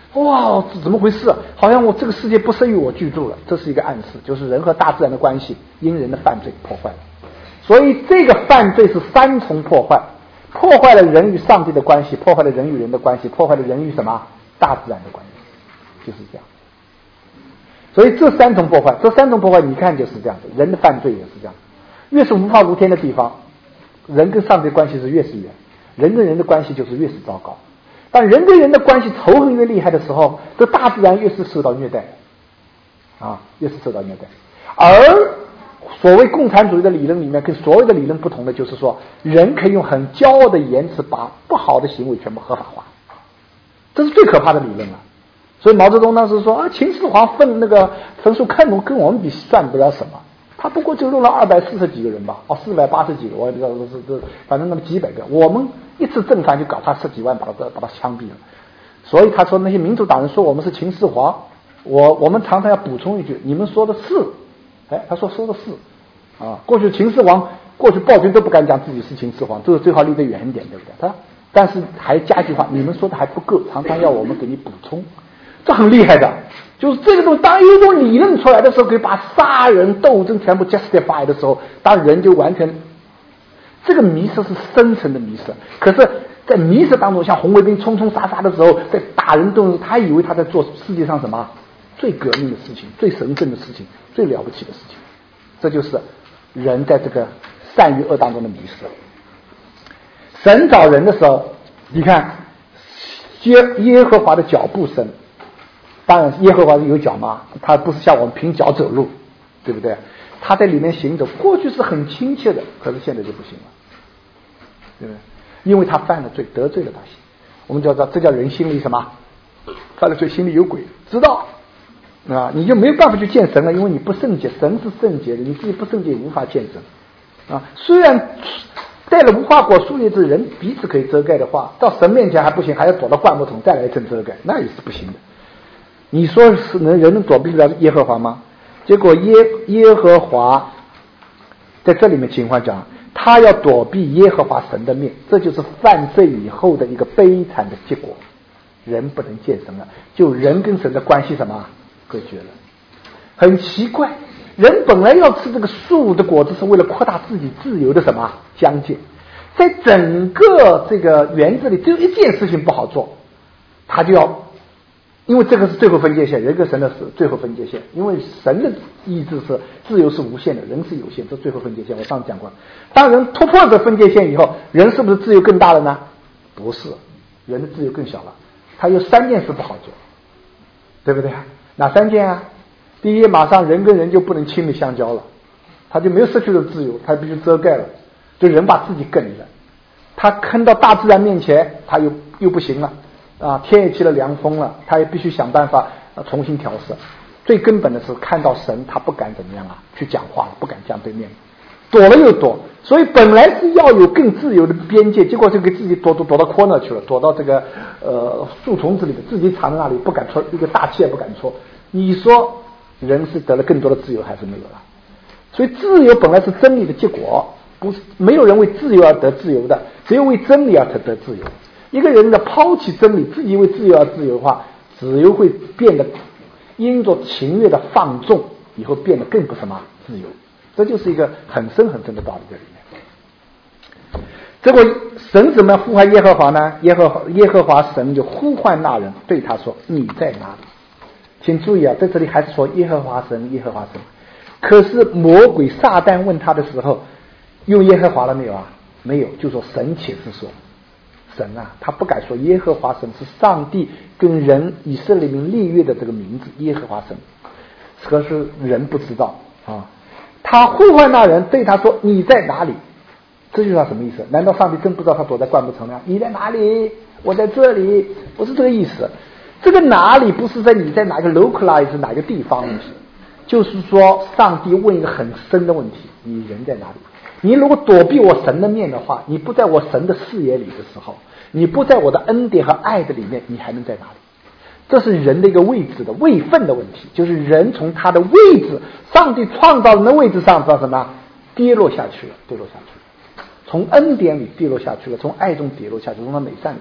哇，这怎么回事？好像我这个世界不适于我居住了，这是一个暗示，就是人和大自然的关系因人的犯罪破坏了。所以这个犯罪是三重破坏，破坏了人与上帝的关系，破坏了人与人的关系，破坏了人与什么大自然的关系，就是这样。所以这三重破坏你看就是这样子，人的犯罪也是这样，越是无法无天的地方，人跟上帝的关系是越是远，人跟人的关系就是越是糟糕。当人跟人的关系仇恨越厉害的时候，这大自然越是受到虐待越是受到虐待。而所谓共产主义的理论里面跟所有的理论不同的就是说，人可以用很骄傲的言辞把不好的行为全部合法化，这是最可怕的理论了。所以毛泽东当时说秦始皇分数看跟我们比算不了什么，他不过就弄了240几个人吧，480几个，我也不知道是反正那么几百个，我们一次正反就搞他10几万，把他枪毙了。所以他说那些民主党人说我们是秦始皇，我们常常要补充一句，你们说的是，他说的是过去秦始皇，过去暴君都不敢讲自己是秦始皇，这个最好离得远一点，对不对？但是还加一句话，你们说的还不够，常常要我们给你补充，这很厉害的。就是这个东西，当有一种理论出来的时候，可以把杀人斗争全部 justify 的时候，当人就完全，这个迷失是深层的迷失。可是，在迷失当中，像红卫兵冲冲杀杀的时候，在打人斗争，他以为他在做世界上什么最革命的事情、最神圣的事情、最了不起的事情。这就是人在这个善与恶当中的迷失。神找人的时候，你看耶和华的脚步声。当然耶和华是有脚嘛，他不是像我们凭脚走路，对不对？他在里面行走，过去是很亲切的，可是现在就不行了，对不对？因为他犯了罪，得罪了他心。我们就要知道，这叫人心里什么？犯了罪，心里有鬼，知道你就没有办法去见神了，因为你不圣洁，神是圣洁的，你自己不圣洁也无法见神虽然带了无花果树叶子人彼此可以遮盖的话，到神面前还不行，还要躲到灌木丛再来一层遮盖，那也是不行的。你说是人能躲避得了耶和华吗？结果耶和华在这里面情况讲，他要躲避耶和华神的面，这就是犯罪以后的一个悲惨的结果。人不能见神了，就人跟神的关系什么隔绝了。很奇怪，人本来要吃这个树的果子是为了扩大自己自由的什么疆界，在整个这个园子里只有一件事情不好做，他就要，因为这个是最后分界线，人跟神的是最后分界线，因为神的意志是自由是无限的，人是有限，这最后分界线我上次讲过。当人突破这分界线以后，人是不是自由更大了呢？不是，人的自由更小了。他有3件事不好做，对不对？哪3件啊？第一，马上人跟人就不能亲密相交了，他就没有失去了自由，他必须遮盖了，就人把自己梗了。他看到大自然面前，他又不行了天也起了凉风了，他也必须想办法重新调试。最根本的是看到神，他不敢怎么样去讲话了，不敢这样对面，躲了又躲。所以本来是要有更自由的边界，结果就给自己躲到corner去了，躲到这个树丛子里面，自己藏在那里不敢出，一个大气也不敢出。你说人是得了更多的自由还是没有了？所以自由本来是真理的结果，不是没有人为自由而得自由的，只有为真理而得自由。一个人的抛弃真理，自己为自由而自由的话，自由会变得因着情欲的放纵，以后变得更不什么自由。这就是一个很深很深的道理在里面。结果神怎么呼唤耶和华呢？耶和华神就呼唤那人，对他说：“你在哪里？”请注意在这里还是说耶和华神，耶和华神。可是魔鬼撒旦问他的时候，用耶和华了没有没有，就说神且是说。神他不敢说耶和华神是上帝跟人以色列民立约的这个名字，耶和华神。可是人不知道他呼唤那人，对他说：“你在哪里？”这句话什么意思？难道上帝真不知道他躲在灌木丛里？你在哪里？我在这里，不是这个意思。这个哪里不是在你在哪个 localize 哪个地方，就是说上帝问一个很深的问题：你人在哪里？你如果躲避我神的面的话，你不在我神的视野里的时候，你不在我的恩典和爱的里面，你还能在哪里？这是人的一个位置的位分的问题，就是人从他的位置，上帝创造人的位置上到什么跌落下去了，从恩典里跌落下去了，从爱中跌落下去，从他美善里。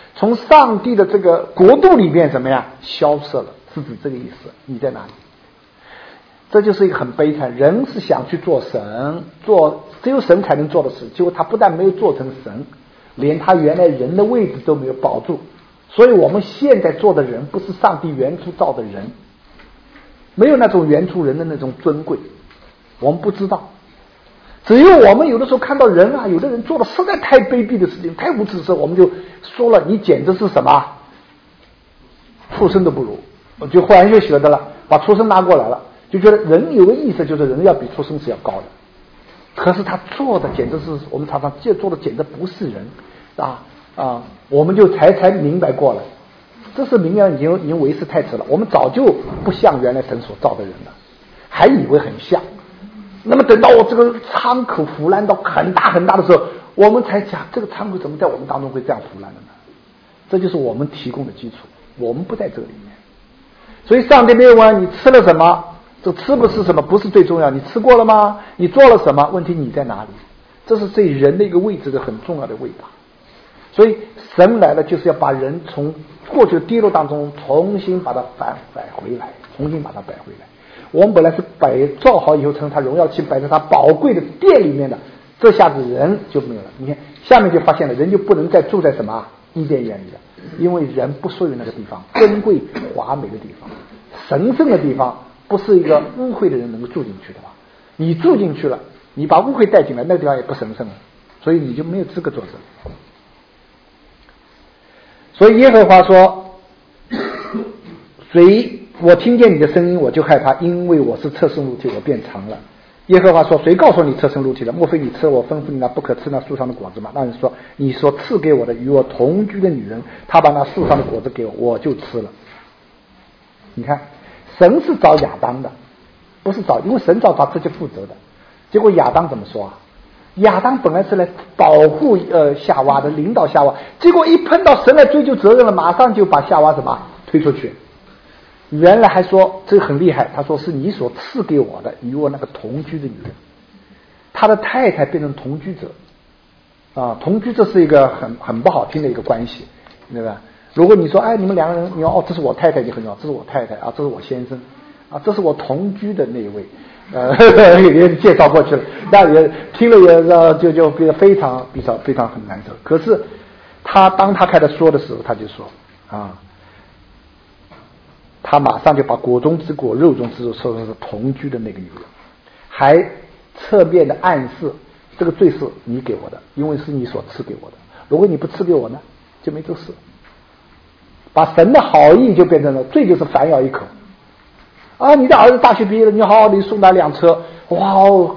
从上帝的这个国度里面怎么样消失了，是指这个意思。你在哪里？这就是一个很悲惨，人是想去做神，做只有神才能做的事，结果他不但没有做成神，连他原来人的位置都没有保住。所以我们现在做的人不是上帝原初造的人，没有那种原初人的那种尊贵，我们不知道。只有我们有的时候看到人啊，有的人做的实在太卑鄙的事情，太无耻的事，我们就说了，你简直是什么畜生都不如。我就忽然就学的了，把畜生拿过来了，就觉得人有个意思，就是人要比畜生是要高的。可是他做的简直是，我们常常做的简直不是人我们就才明白过来，这是明眼已经为时太迟了。我们早就不像原来神所造的人了，还以为很像。那么等到我这个仓口腐烂到很大很大的时候，我们才讲这个仓口怎么在我们当中会这样腐烂的呢？这就是我们提供的基础，我们不在这里面。所以上帝没有问你吃了什么，这吃不是什么不是最重要，你吃过了吗？你做了什么？问题你在哪里？这是对人的一个位置的很重要的位置。所以神来了就是要把人从过去的跌落当中重新把它摆回来，重新把它摆回来。我们本来是造好以后成他荣耀器摆在他宝贵的殿里面的，这下子人就没有了。你看下面就发现了，人就不能再住在什么伊甸园里了，因为人不属于那个地方，珍贵华美的地方，神圣的地方，不是一个污秽的人能够住进去的吧？你住进去了，你把污秽带进来，那个地方也不神圣了，所以你就没有资格做这。所以耶和华说，我听见你的声音我就害怕，因为我是侧身露体，我变长了。耶和华说，谁告诉你侧身露体了？莫非你吃我吩咐你那不可吃那树上的果子吗？那人说，你所赐给我的与我同居的女人，她把那树上的果子给我，我就吃了。你看神是找亚当的，不是找，因为神找他自己负责的。结果亚当怎么说啊？亚当本来是来保护夏娃的，领导夏娃，结果一碰到神来追究责任了，马上就把夏娃什么推出去。原来还说这个很厉害，他说是你所赐给我的与我那个同居的女人，他的太太变成同居者同居这是一个很不好听的一个关系，对吧？如果你说你们两个人，你说这是我太太就很好，这是我太太这是我先生这是我同居的那一位也介绍过去了，那也听了也就非常很难受。可是当他开始说的时候，他就说他马上就把果中之果肉中之肉说成是同居的那个女人，还侧面的暗示这个罪是你给我的，因为是你所赐给我的，如果你不赐给我呢，就没这事。把神的好意就变成了罪，就是反咬一口你的儿子大学毕业了，你好好的送他辆车，哇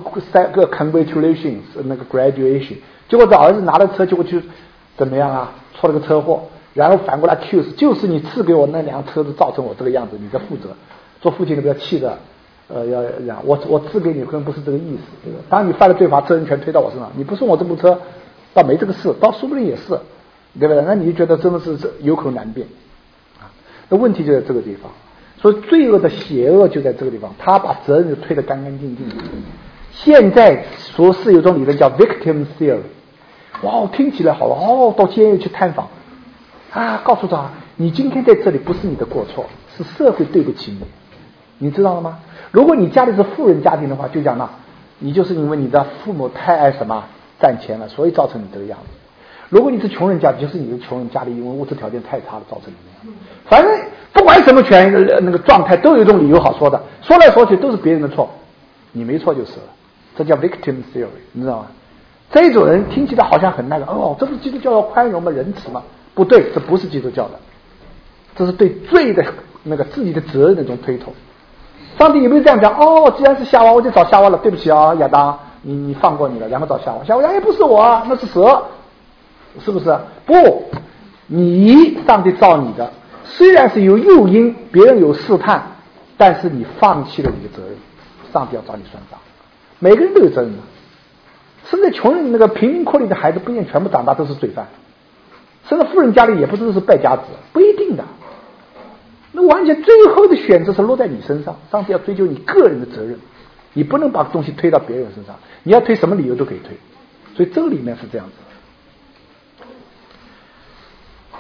3个 congratulations 那个 graduation， 结果这儿子拿了车就会去怎么样出了个车祸，然后反过来 accuse 就是你赐给我那辆车子造成我这个样子，你的负责。做父亲的不要气的我赐给你可能不是这个意思，对吧？当你犯了罪，把责任全推到我身上，你不送我这部车倒没这个事，倒说不定也是，对不对？那你就觉得真的是有口难辩那问题就在这个地方。所以罪恶的邪恶就在这个地方，他把责任就推得干干净净的。现在说是有一种理论叫 victim theory， 听起来好了到监狱去探访告诉他你今天在这里不是你的过错，是社会对不起你，你知道了吗？如果你家里是富人家庭的话，就讲你就是因为你的父母太爱什么赚钱了，所以造成你这个样子。如果你是穷人家，就是你的穷人家里因为物质条件太差了造成你那样。反正不管什么那个状态都有一种理由好说的，说来说去都是别人的错，你没错就是了。这叫 victim theory， 你知道吗？这种人听起来好像很那个这不是基督教要宽容吗？仁慈吗？不对，这不是基督教的，这是对罪的那个自己的责任的一种推脱。上帝有没有这样讲既然是夏娃，我就找夏娃了，对不起亚当，你放过你了，然后找夏娃，夏娃不是我那是蛇，是不是？不，上帝造你的，虽然是有诱因，别人有试探，但是你放弃了你的责任，上帝要找你算账。每个人都有责任的，生在穷人那个贫民窟里的孩子不一定全部长大都是罪犯，生在富人家里也不是败家子，不一定的。那完全最后的选择是落在你身上，上帝要追究你个人的责任，你不能把东西推到别人身上，你要推什么理由都可以推。所以这个里面是这样子。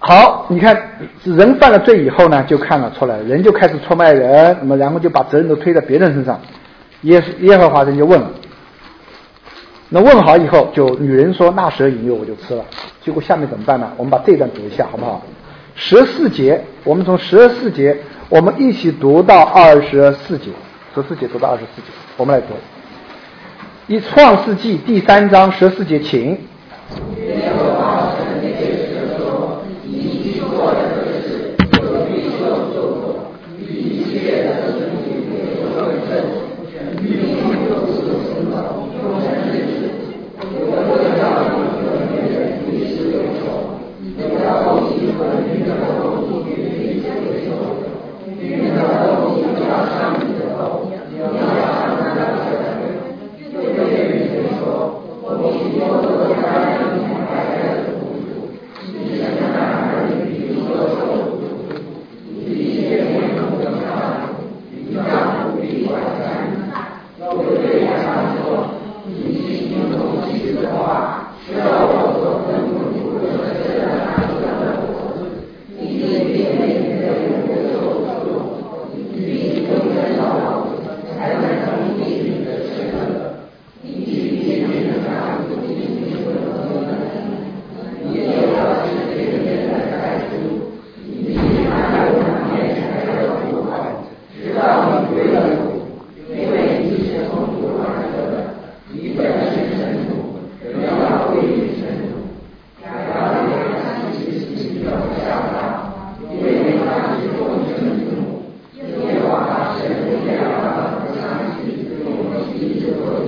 好，你看人犯了罪以后呢，就看了出来，人就开始出卖人，那么然后就把责任都推在别人身上。耶和华神就问了，那问好以后，就女人说那蛇引诱我就吃了。结果下面怎么办呢？我们把这段读一下好不好？14节，我们从14节我们一起读到24节，14节读到24节，我们来读。以创世纪第3章14节，请。耶和华神对蛇说：你去做的这事，我必受咒诅，一切的生命都会震，命又是什么？不成日子，我会让你和你的历史有仇，你的后裔和你的后裔与历史有仇，你的后裔要上你的头，你要上你的头。又对女人说：我必多得他人怀胎的苦楚，你生男儿女必多受苦，一切面孔的上，你丈夫必管教。又对亚当说：你心中气的话，是要我所吩咐你不可吃的那一样的果子，你必被你的人受苦，你必终身劳苦，才能从地里的吃的。你必天天的上主你所做的，你也要是天天的在主，你必看我面前的苦患，直到你归了主，因为你是从主而得的，你本是神主，仍要归于神主。亚当也看其心中向他，因为他是众生之母，耶和华神对亚当相信，用其智慧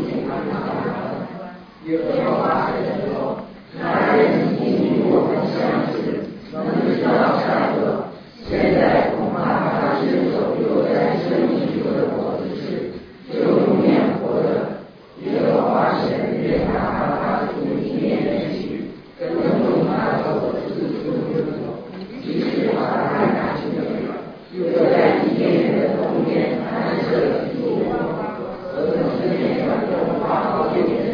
耶和华神说：那人因与我们相识，能知道善恶，现在恐怕他伸手又在生命树的果子吃，就永远活着。耶和华神愿他把他从里面人去，耕种他所赐出的果，即使把他拿去了，又在伊甸园的东边安设了基路伯，和从之前的动画后面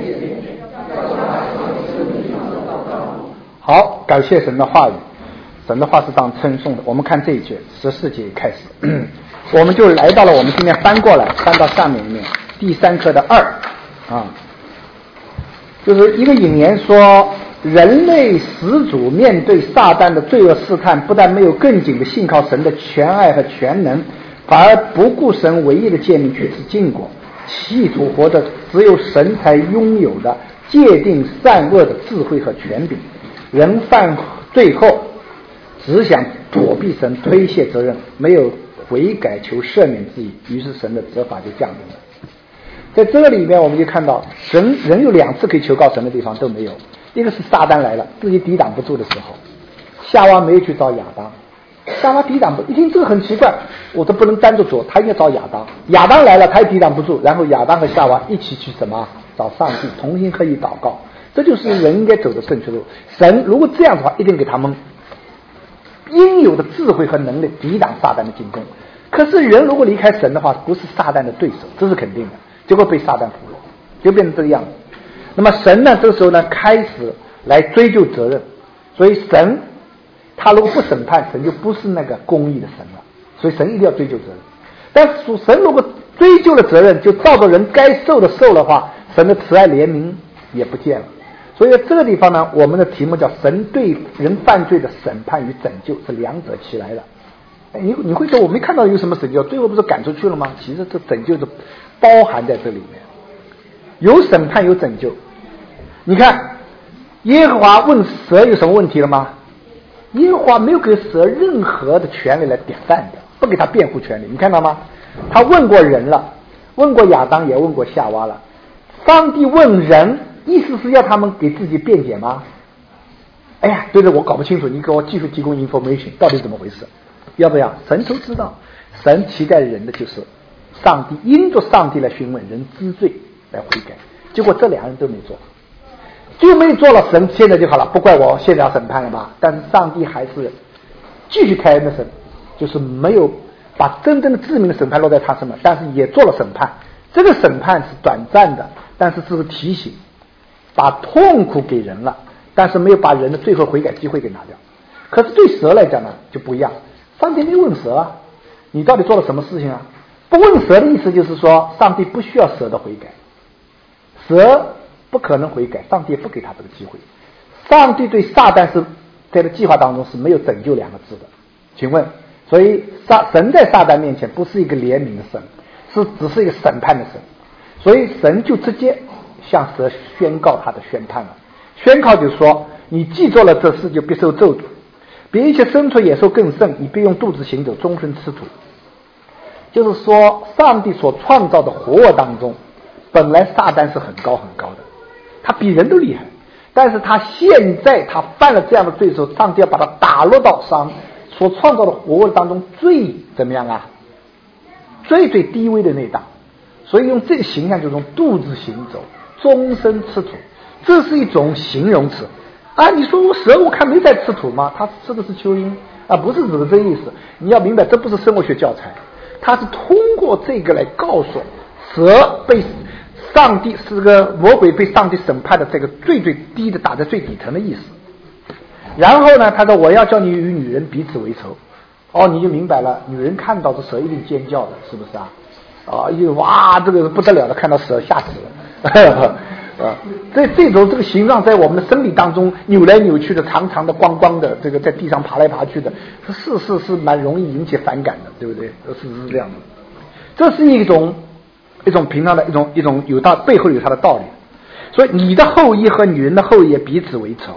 好，感谢神的话语，神的话是当称颂的。我们看这一节14节开始，我们就来到了我们今天翻过来，翻到下面第3课的2啊，就是一个引言说，人类始祖面对撒旦的罪恶试探，不但没有更紧的信靠神的全爱和全能，反而不顾神唯一的诫命去吃禁果，企图活着只有神才拥有的界定善恶的智慧和权柄。人犯罪后只想躲避神，推卸责任，没有悔改求赦免之意，于是神的责罚就降临了。在这个里面我们就看到人有2次可以求告神的地方都没有，一个是撒旦来了，自己抵挡不住的时候，夏娃没有去找亚当，夏娃抵挡不，一听这个很奇怪，我都不能单着做，他应该找亚当，亚当来了他也抵挡不住，然后亚当和夏娃一起去什么找上帝，同心合意祷告，这就是人应该走的正确路。神如果这样的话，一定给他们应有的智慧和能力抵挡撒旦的进攻。可是人如果离开神的话，不是撒旦的对手，这是肯定的，结果被撒旦俘虏，就变成这个样子。那么神呢，这时候呢开始来追究责任，所以神他如果不审判，神就不是那个公义的神了，所以神一定要追究责任。但是神如果追究了责任，就照着人该受的受的话，神的慈爱怜悯也不见了。所以在这个地方呢，我们的题目叫神对人犯罪的审判与拯救是两者齐来的。你会说我没看到有什么拯救，最后不是赶出去了吗？其实这拯救是包含在这里面，有审判有拯救。你看耶和华问蛇有什么问题了吗？耶和华没有给蛇任何的权利来点赞的，不给他辩护权利，你看到吗？他问过人了，问过亚当，也问过夏娃了。上帝问人，意思是要他们给自己辩解吗？哎呀，对对，我搞不清楚，你给我继续提供 information， 到底怎么回事？要不要？神都知道，神期待人的就是上帝，因着上帝来询问人知罪来悔改，结果这两人都没做，就没做了。神现在就好了，不怪我现在要审判了吧？但是上帝还是继续开恩的审，就是没有把真正的致命的审判落在他身上，但是也做了审判。这个审判是短暂的，但是这是提醒，把痛苦给人了，但是没有把人的最后悔改机会给拿掉。 可是对蛇来讲呢就不一样，上帝没问蛇啊，你到底做了什么事情啊？不问蛇的意思就是说，上帝不需要蛇的悔改，蛇不可能悔改，上帝也不给他这个机会。上帝对撒旦是在这计划当中是没有拯救两个字的，请问，所以神在撒旦面前不是一个怜悯的神，只是一个审判的神，所以神就直接向蛇宣告他的宣判了。宣告就是说，你既做了这事，就必受咒诅，比一切牲畜野兽更甚，你必用肚子行走，终身吃土。就是说，上帝所创造的活物当中，本来撒旦是很高很高的，他比人都厉害，但是他现在他犯了这样的罪的时候，上帝要把他打落到所创造的活物当中最怎么样啊？最低微的那档，所以用这个形象就是用肚子行走，终身吃土，这是一种形容词啊。你说我蛇我看没在吃土吗？他吃的是蚯蚓啊，不是指的这个意思。你要明白，这不是生物学教材，他是通过这个来告诉蛇被上帝是个魔鬼被上帝审判的这个最低的打在最底层的意思。然后呢，他说我要叫你与女人彼此为仇。哦，你就明白了，女人看到这蛇一定尖叫的，是不是啊？哇，这个不得了的，看到蛇吓死了。这个形状在我们的生理当中扭来扭去的，长长的光光的，这个在地上爬来爬去的，是蛮容易引起反感的，对不对？是这样的。这是一种平常的一种背后有它的道理。所以你的后裔和女人的后裔彼此为仇。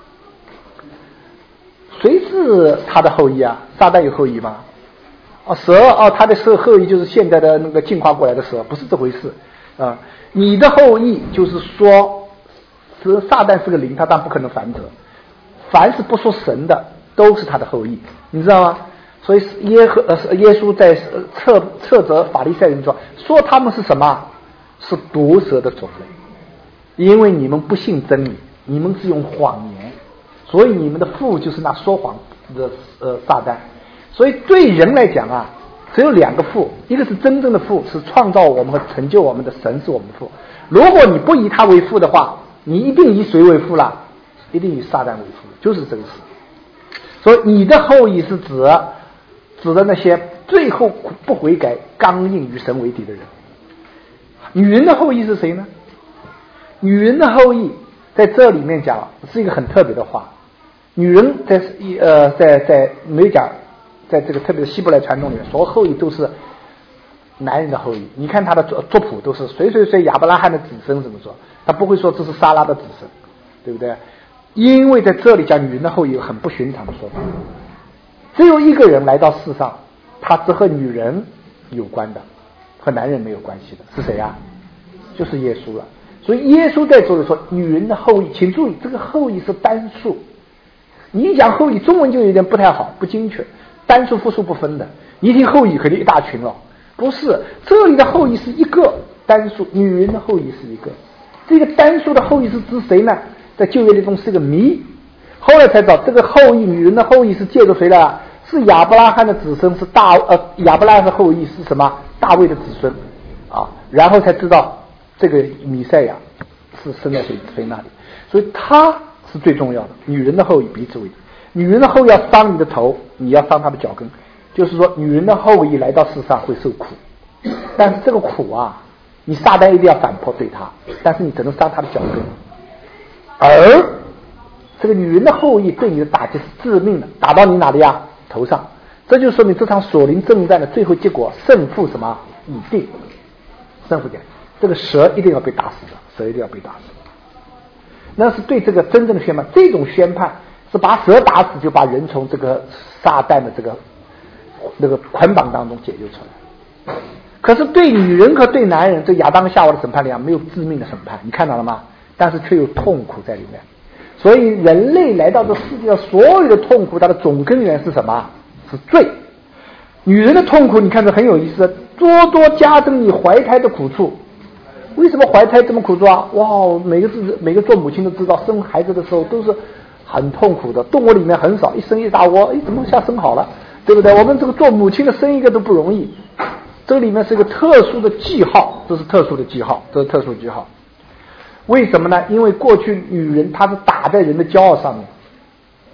谁是他的后裔啊？撒旦有后裔吗？蛇他的后裔就是现在的那个进化过来的蛇，不是这回事啊。你的后裔就是说，撒旦是个灵，他当然不可能反者，凡是不说神的都是他的后裔，你知道吗？所以耶稣在斥责法利赛人说他们是什么？是毒蛇的种类，因为你们不信真理，你们是用谎言，所以你们的父就是那说谎的撒旦。所以对人来讲啊，只有两个父，一个是真正的父，是创造我们和成就我们的神，是我们的父。如果你不以他为父的话，你一定以谁为父了？一定以撒旦为父，就是这个事。所以你的后裔是指的那些最后不悔改、刚硬与神为敌的人。女人的后裔是谁呢？女人的后裔在这里面讲是一个很特别的话。女人在没讲，在这个特别的希伯来传统里面，所有后裔都是男人的后裔。你看他的族谱都是谁亚伯拉罕的子孙怎么说，他不会说这是撒拉的子孙，对不对？因为在这里讲女人的后裔有很不寻常的说法。只有一个人来到世上，他只和女人有关的，和男人没有关系的，是谁啊？就是耶稣了。所以耶稣在这里说女人的后裔，请注意这个后裔是单数。你一讲后裔，中文就有点不太好，不精确，单数复数不分的。你一听后裔肯定一大群了，不是，这里的后裔是一个单数，女人的后裔是一个。这个单数的后裔是指谁呢？在旧约里中是个谜，后来才知道这个后裔，女人的后裔是借着谁的？是亚伯拉罕的子孙，是亚伯拉罕的后裔是什么？大卫的子孙啊，然后才知道这个弥赛亚是生在谁那里，所以他是最重要的。女人的后裔彼此为敌，女人的后裔要伤你的头，你要伤她的脚跟，就是说女人的后裔来到世上会受苦，但是这个苦啊，你撒旦一定要反驳对他，但是你只能伤她的脚跟。而这个女人的后裔对你的打击是致命的，打到你哪里啊？头上。这就说明这场索林征战的最后结果胜负什么已定，胜负点，这个蛇一定要被打死的，蛇一定要被打死。那是对这个真正的宣判，这种宣判是把蛇打死，就把人从这个撒旦的那个捆绑当中解救出来。可是对女人和对男人，这亚当夏娃的审判里没有致命的审判，你看到了吗？但是却有痛苦在里面。所以人类来到这世界上所有的痛苦，它的总根源是什么？是罪。女人的痛苦你看着很有意思，多多加增你怀胎的苦处。为什么怀胎这么苦处啊？哇，每个做母亲都知道，生孩子的时候都是很痛苦的，动物里面很少一生一大窝，怎么下生好了，对不对？我们这个做母亲的生一个都不容易，这里面是一个特殊的记号，这是特殊的记号，这是特殊记号。为什么呢？因为过去女人她是打在人的骄傲上面，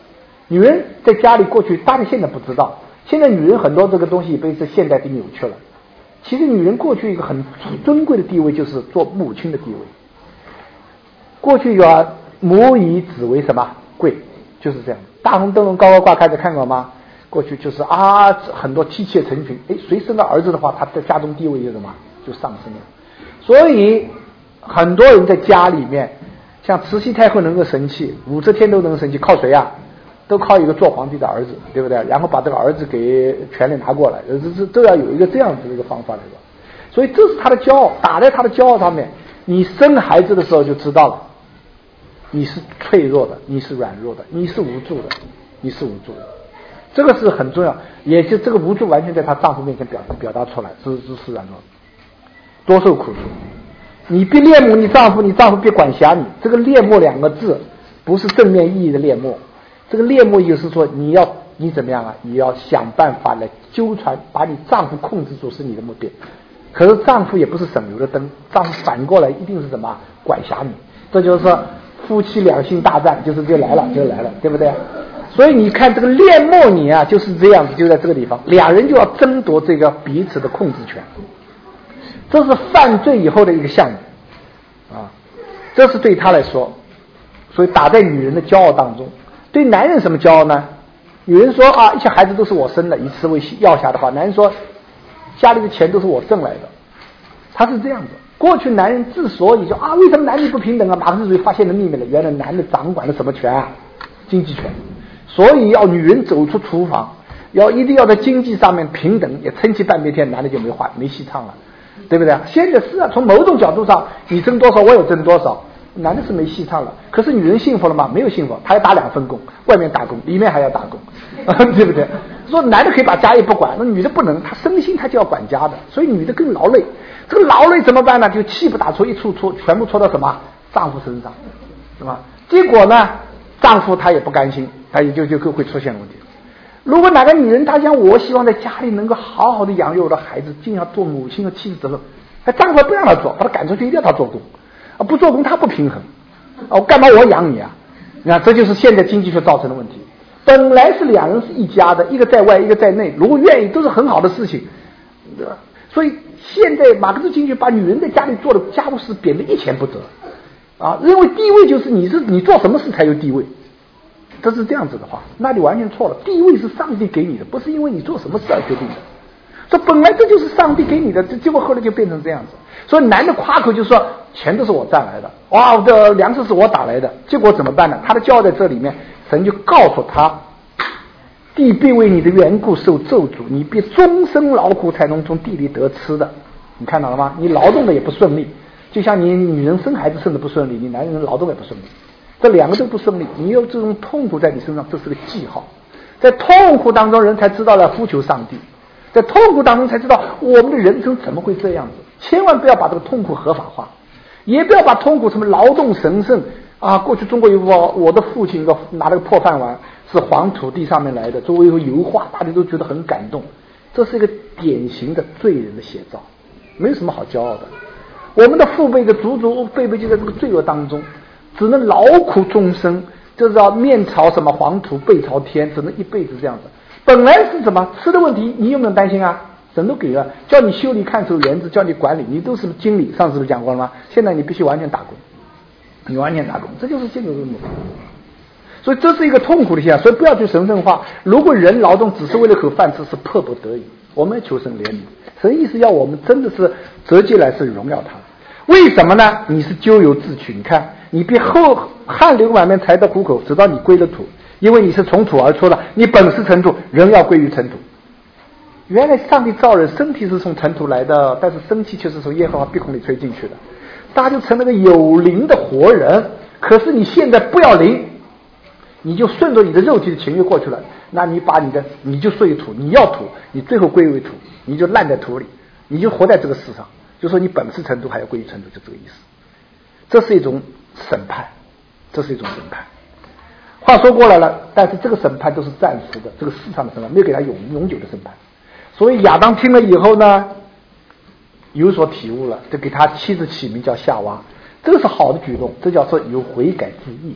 女人在家里过去，大家现在不知道，现在女人很多这个东西被这现代给扭曲了。其实女人过去一个很尊贵的地位就是做母亲的地位。过去有母以子为什么贵，就是这样。大红灯笼高高挂开的看过吗？过去就是很多妻妾成群，谁生了儿子的话，他在家中地位就什么就上升了。所以很多人在家里面，像慈禧太后能够生气，武则天都能生气，靠谁啊？都靠一个做皇帝的儿子，对不对？然后把这个儿子给权力拿过来，都要有一个这样子的一个方法来的。所以这是他的骄傲，打在他的骄傲上面。你生孩子的时候就知道了，你是脆弱的，你是软弱的，你是无助的，你是无助的。这个是很重要，也就这个无助完全在她丈夫面前表达出来，是软弱的，多受苦楚。你别恋慕你丈夫，你丈夫别管辖你。这个恋慕两个字不是正面意义的恋慕，这个恋慕就是说你怎么样啊？你要想办法来纠缠，把你丈夫控制住是你的目的。可是丈夫也不是省油的灯，丈夫反过来一定是什么管辖你。这就是说夫妻两性大战，就来了，对不对？所以你看这个恋慕你啊，就是这样子，就在这个地方，两人就要争夺这个彼此的控制权。这是犯罪以后的一个项目啊，这是对他来说，所以打在女人的骄傲当中。对男人什么骄傲呢？女人说一切孩子都是我生的，以此为要挟的话，男人说家里的钱都是我挣来的。他是这样子。过去男人之所以说为什么男女不平等啊？马克思主义发现了秘密了，原来男的掌管了什么权啊？经济权。所以要女人走出厨房，一定要在经济上面平等，也撑起半边天，男的就没戏唱了，对不对？现在是从某种角度上，你挣多少我也挣多少，男的是没戏唱了。可是女人幸福了吗？没有幸福，她要打2份工，外面打工，里面还要打工，对不对？说男的可以把家业不管，那女的不能，她生性她就要管家的，所以女的更劳累。这个劳累怎么办呢？就气不打出一处戳，全部戳到什么丈夫身上，是吧？结果呢，丈夫他也不甘心，他也就会出现问题。如果哪个女人她想我希望在家里能够好好的养育我的孩子，尽要做母亲和妻子责任，丈夫不让她做，把她赶出去，一定要她做工不做工她不平衡干嘛我养你啊？你看这就是现在经济学造成的问题。本来是两人是一家的，一个在外一个在内，如果愿意都是很好的事情，对吧？所以现在马克思经济把女人在家里做的家务事贬得一钱不得认为地位就是你做什么事才有地位，这是这样子的话，那你完全错了。地位是上帝给你的，不是因为你做什么事而决定的。这本来这就是上帝给你的，结果后来就变成这样子。所以男的夸口就说钱都是我赚来的，我的粮食是我打来的，结果怎么办呢？他的骄傲在这里面，神就告诉他，地必为你的缘故受咒诅，你必终身劳苦才能从地里得吃的。你看到了吗？你劳动的也不顺利，就像你女人生孩子生的不顺利，你男人劳动也不顺利，这两个都不顺利。你有这种痛苦在你身上，这是个记号。在痛苦当中，人才知道了呼求上帝，在痛苦当中才知道我们的人生怎么会这样子。千万不要把这个痛苦合法化，也不要把痛苦什么劳动神圣过去中国有我的父亲拿了个破饭碗，是黄土地上面来的，作为一个油画，大家都觉得很感动。这是一个典型的罪人的写照，没有什么好骄傲的。我们的父辈的祖辈辈就在这个罪恶当中，只能劳苦终生，就是要面朝什么黄土背朝天，只能一辈子这样子。本来是什么吃的问题，你有没有担心啊？神都给了，叫你修理看守园子，叫你管理，你都是经理，上次不是讲过了吗？现在你必须完全打工，你完全打工，这就是现在的目的。所以这是一个痛苦的现象，所以不要去神圣化。如果人劳动只是为了口饭吃，是迫不得已，我们求神怜悯。神意思要我们真的是折进来是荣耀他。为什么呢？你是咎由自取。你看，你别汗流满面才得糊口，直到你归了土，因为你是从土而出的，你本是尘土，人要归于尘土。原来上帝造人，身体是从尘土来的，但是生气却是从耶和华鼻孔里吹进去的，大家就成了个有灵的活人。可是你现在不要灵，你就顺着你的肉体的情欲过去了，那你就属于土，你要土，你最后归为土，你就烂在土里，你就活在这个世上，就说你本是尘土，还要归于尘土，就这个意思。这是一种审判，这是一种审判。话说过来了，但是这个审判都是暂时的，这个世上的审判没有给他永久的审判。所以亚当听了以后呢，有所体悟了，就给他妻子起名叫夏娃，这个是好的举动，这叫做有悔改之意。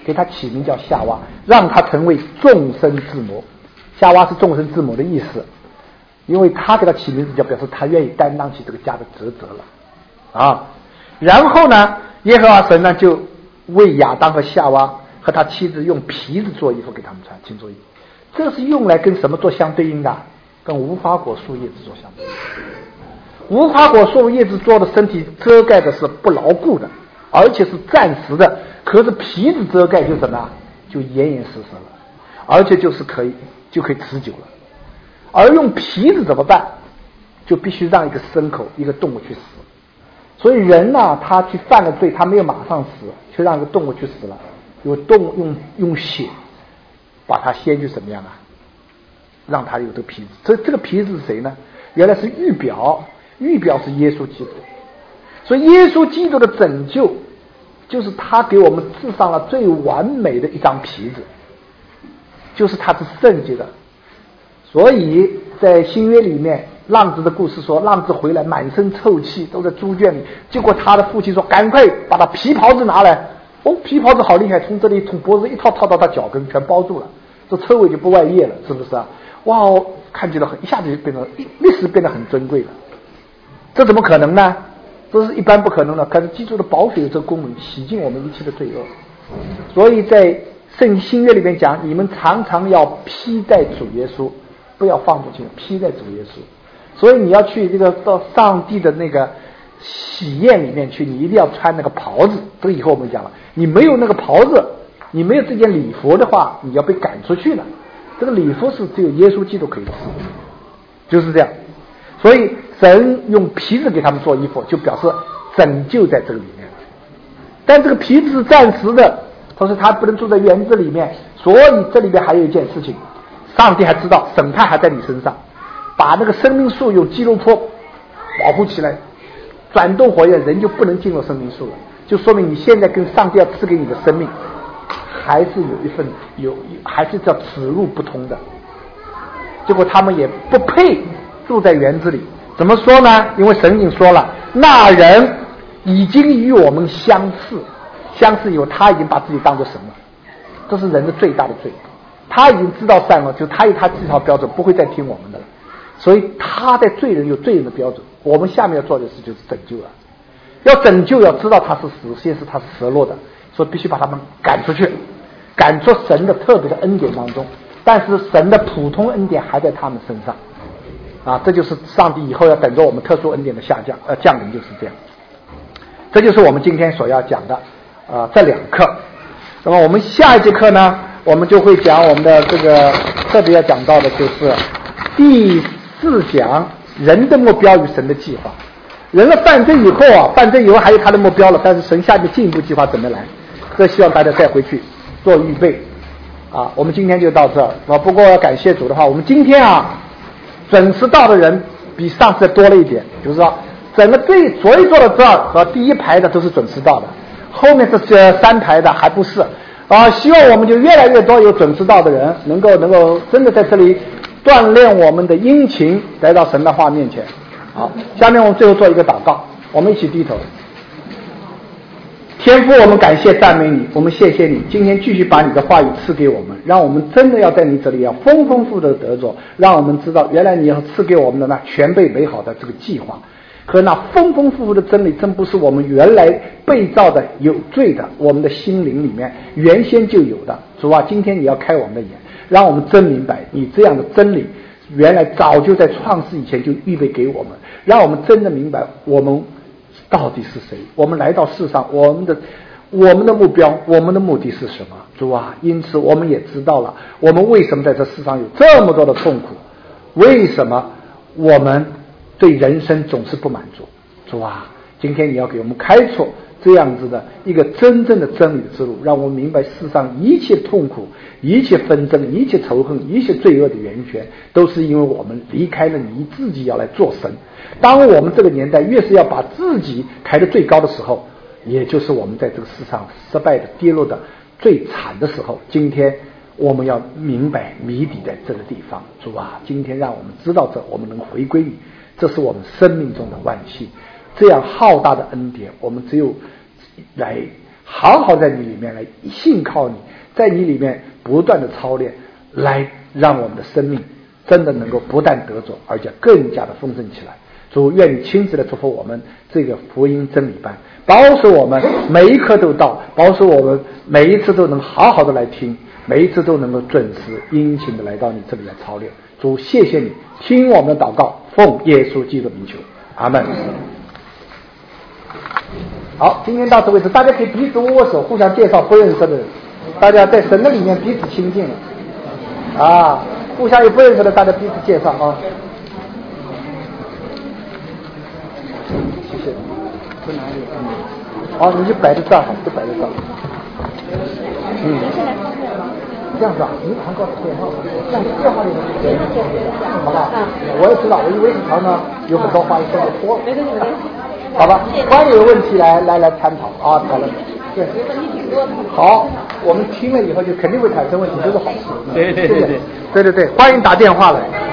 给他起名叫夏娃，让他成为众生之母。夏娃是众生之母的意思，因为他给他起名字，就表示他愿意担当起这个家的职责了啊。然后呢，耶和华神呢就为亚当和夏娃和他妻子用皮子做衣服给他们穿，请注意，这是用来跟什么做相对应的？跟无花果树叶子做相对应。无花果树叶子做的身体遮盖的是不牢固的，而且是暂时的，可是皮子遮盖就什么？就严严实实了，而且就是可以持久了。而用皮子怎么办？就必须让一个牲口一个动物去死。所以人呢，他去犯了罪，他没有马上死，却让一个动物去死了，用血把它先去怎么样啊？让他有这个皮子。这个皮子是谁呢？原来是预表是耶稣基督。所以耶稣基督的拯救就是他给我们制上了最完美的一张皮子，就是他是圣洁的。所以在新约里面，浪子的故事说，浪子回来满身臭气，都在猪圈里，结果他的父亲说赶快把他皮袍子拿来。皮袍子好厉害，从这里从脖子一套套到他脚跟，全包住了，这臭味就不外溢了，是不是啊？哇，看起来一下子就变成立时变得很珍贵了。这怎么可能呢？这是一般不可能的。可是基督的宝血有这个功能，洗净我们一切的罪恶。所以在圣新约里面讲，你们常常要披戴主耶稣，不要放不进，披戴主耶稣。所以你要去这个到上帝的那个喜宴里面去，你一定要穿那个袍子。这个以后我们讲了，你没有那个袍子，你没有这件礼服的话，你要被赶出去了。这个礼服是只有耶稣基督可以吃，就是这样。所以神用皮子给他们做衣服，就表示拯救在这个里面。但这个皮子是暂时的，他说他不能住在园子里面，所以这里面还有一件事情，上帝还知道审判还在你身上，把那个生命树用基路伯保护起来，转动火焰，人就不能进入生命树了，就说明你现在跟上帝要赐给你的生命还是有一份还是叫此路不通的。结果他们也不配住在园子里，怎么说呢？因为神已经说了，那人已经与我们相似以后，他已经把自己当作神了。这是人的最大的罪，他已经知道善恶，就他有他这套标准，不会再听我们的了。所以他在罪人有罪人的标准，我们下面要做的事就是拯救了。要拯救，要知道他是死，先是他是蛇落的，所以必须把他们赶出去，赶出神的特别的恩典当中。但是神的普通恩典还在他们身上啊，这就是上帝以后要等着我们特殊恩典的降临，就是这样。这就是我们今天所要讲的这两课。那么我们下一节课呢，我们就会讲我们的这个特别要讲到的就是第4讲人的目标与神的计划。人的犯罪以后还有他的目标了，但是神下面进一步计划怎么来，这希望大家再回去做预备啊。我们今天就到这儿啊。不过要感谢主的话，我们今天准时到的人比上次多了一点，就是说整个所以坐到这儿和第一排的都是准时到的，后面这些3排的还不是希望我们就越来越多有准时到的人，能够真的在这里锻炼我们的殷勤，来到神的话面前。好，下面我们最后做一个祷告，我们一起低头。天父，我们感谢赞美你，我们谢谢你今天继续把你的话语赐给我们，让我们真的要在你这里要丰丰富的得着，让我们知道原来你要赐给我们的那全备美好的这个计划和那丰丰富富的真理，真不是我们原来被造的有罪的我们的心灵里面原先就有的。主啊，今天你要开我们的眼，让我们真明白你这样的真理原来早就在创世以前就预备给我们，让我们真的明白我们到底是谁，我们来到世上我们的目标，我们的目的是什么。主啊，因此我们也知道了我们为什么在这世上有这么多的痛苦，为什么我们对人生总是不满足。主啊，今天你要给我们开拓这样子的一个真正的真理之路，让我们明白世上一切痛苦，一切纷争，一切仇恨，一切罪恶的源泉，都是因为我们离开了你自己要来做神。当我们这个年代越是要把自己抬得最高的时候，也就是我们在这个世上失败的跌落的最惨的时候。今天我们要明白谜底在这个地方。主啊，今天让我们知道我们能回归你，这是我们生命中的万幸。这样浩大的恩典，我们只有来好好在你里面来信靠你，在你里面不断的操练，来让我们的生命真的能够不但得着，而且更加的丰盛起来。主，愿你亲自的祝福我们这个福音真理班，保守我们每一刻都到，保守我们每一次都能好好的来听，每一次都能够准时殷勤的来到你这里来操练。主，谢谢你听我们的祷告，奉耶稣基督的名求，阿门。好，今天到此为止，大家可以彼此握手，互相介绍不认识的人，大家在神的里面彼此亲近了啊，互相有不认识的，大家彼此介绍啊。谢谢。在哪里？好，你就摆在这儿，就摆在这儿。这样子啊，你马上告诉电话，这样电话里面好吧？我也知道，我以为你常常有很多话要说。没跟你们联系。好吧，关于有问题来探讨啊，讨论。对，问题挺多的。好，我们听了以后就肯定会产生问题，这是好事。对，欢迎打电话来。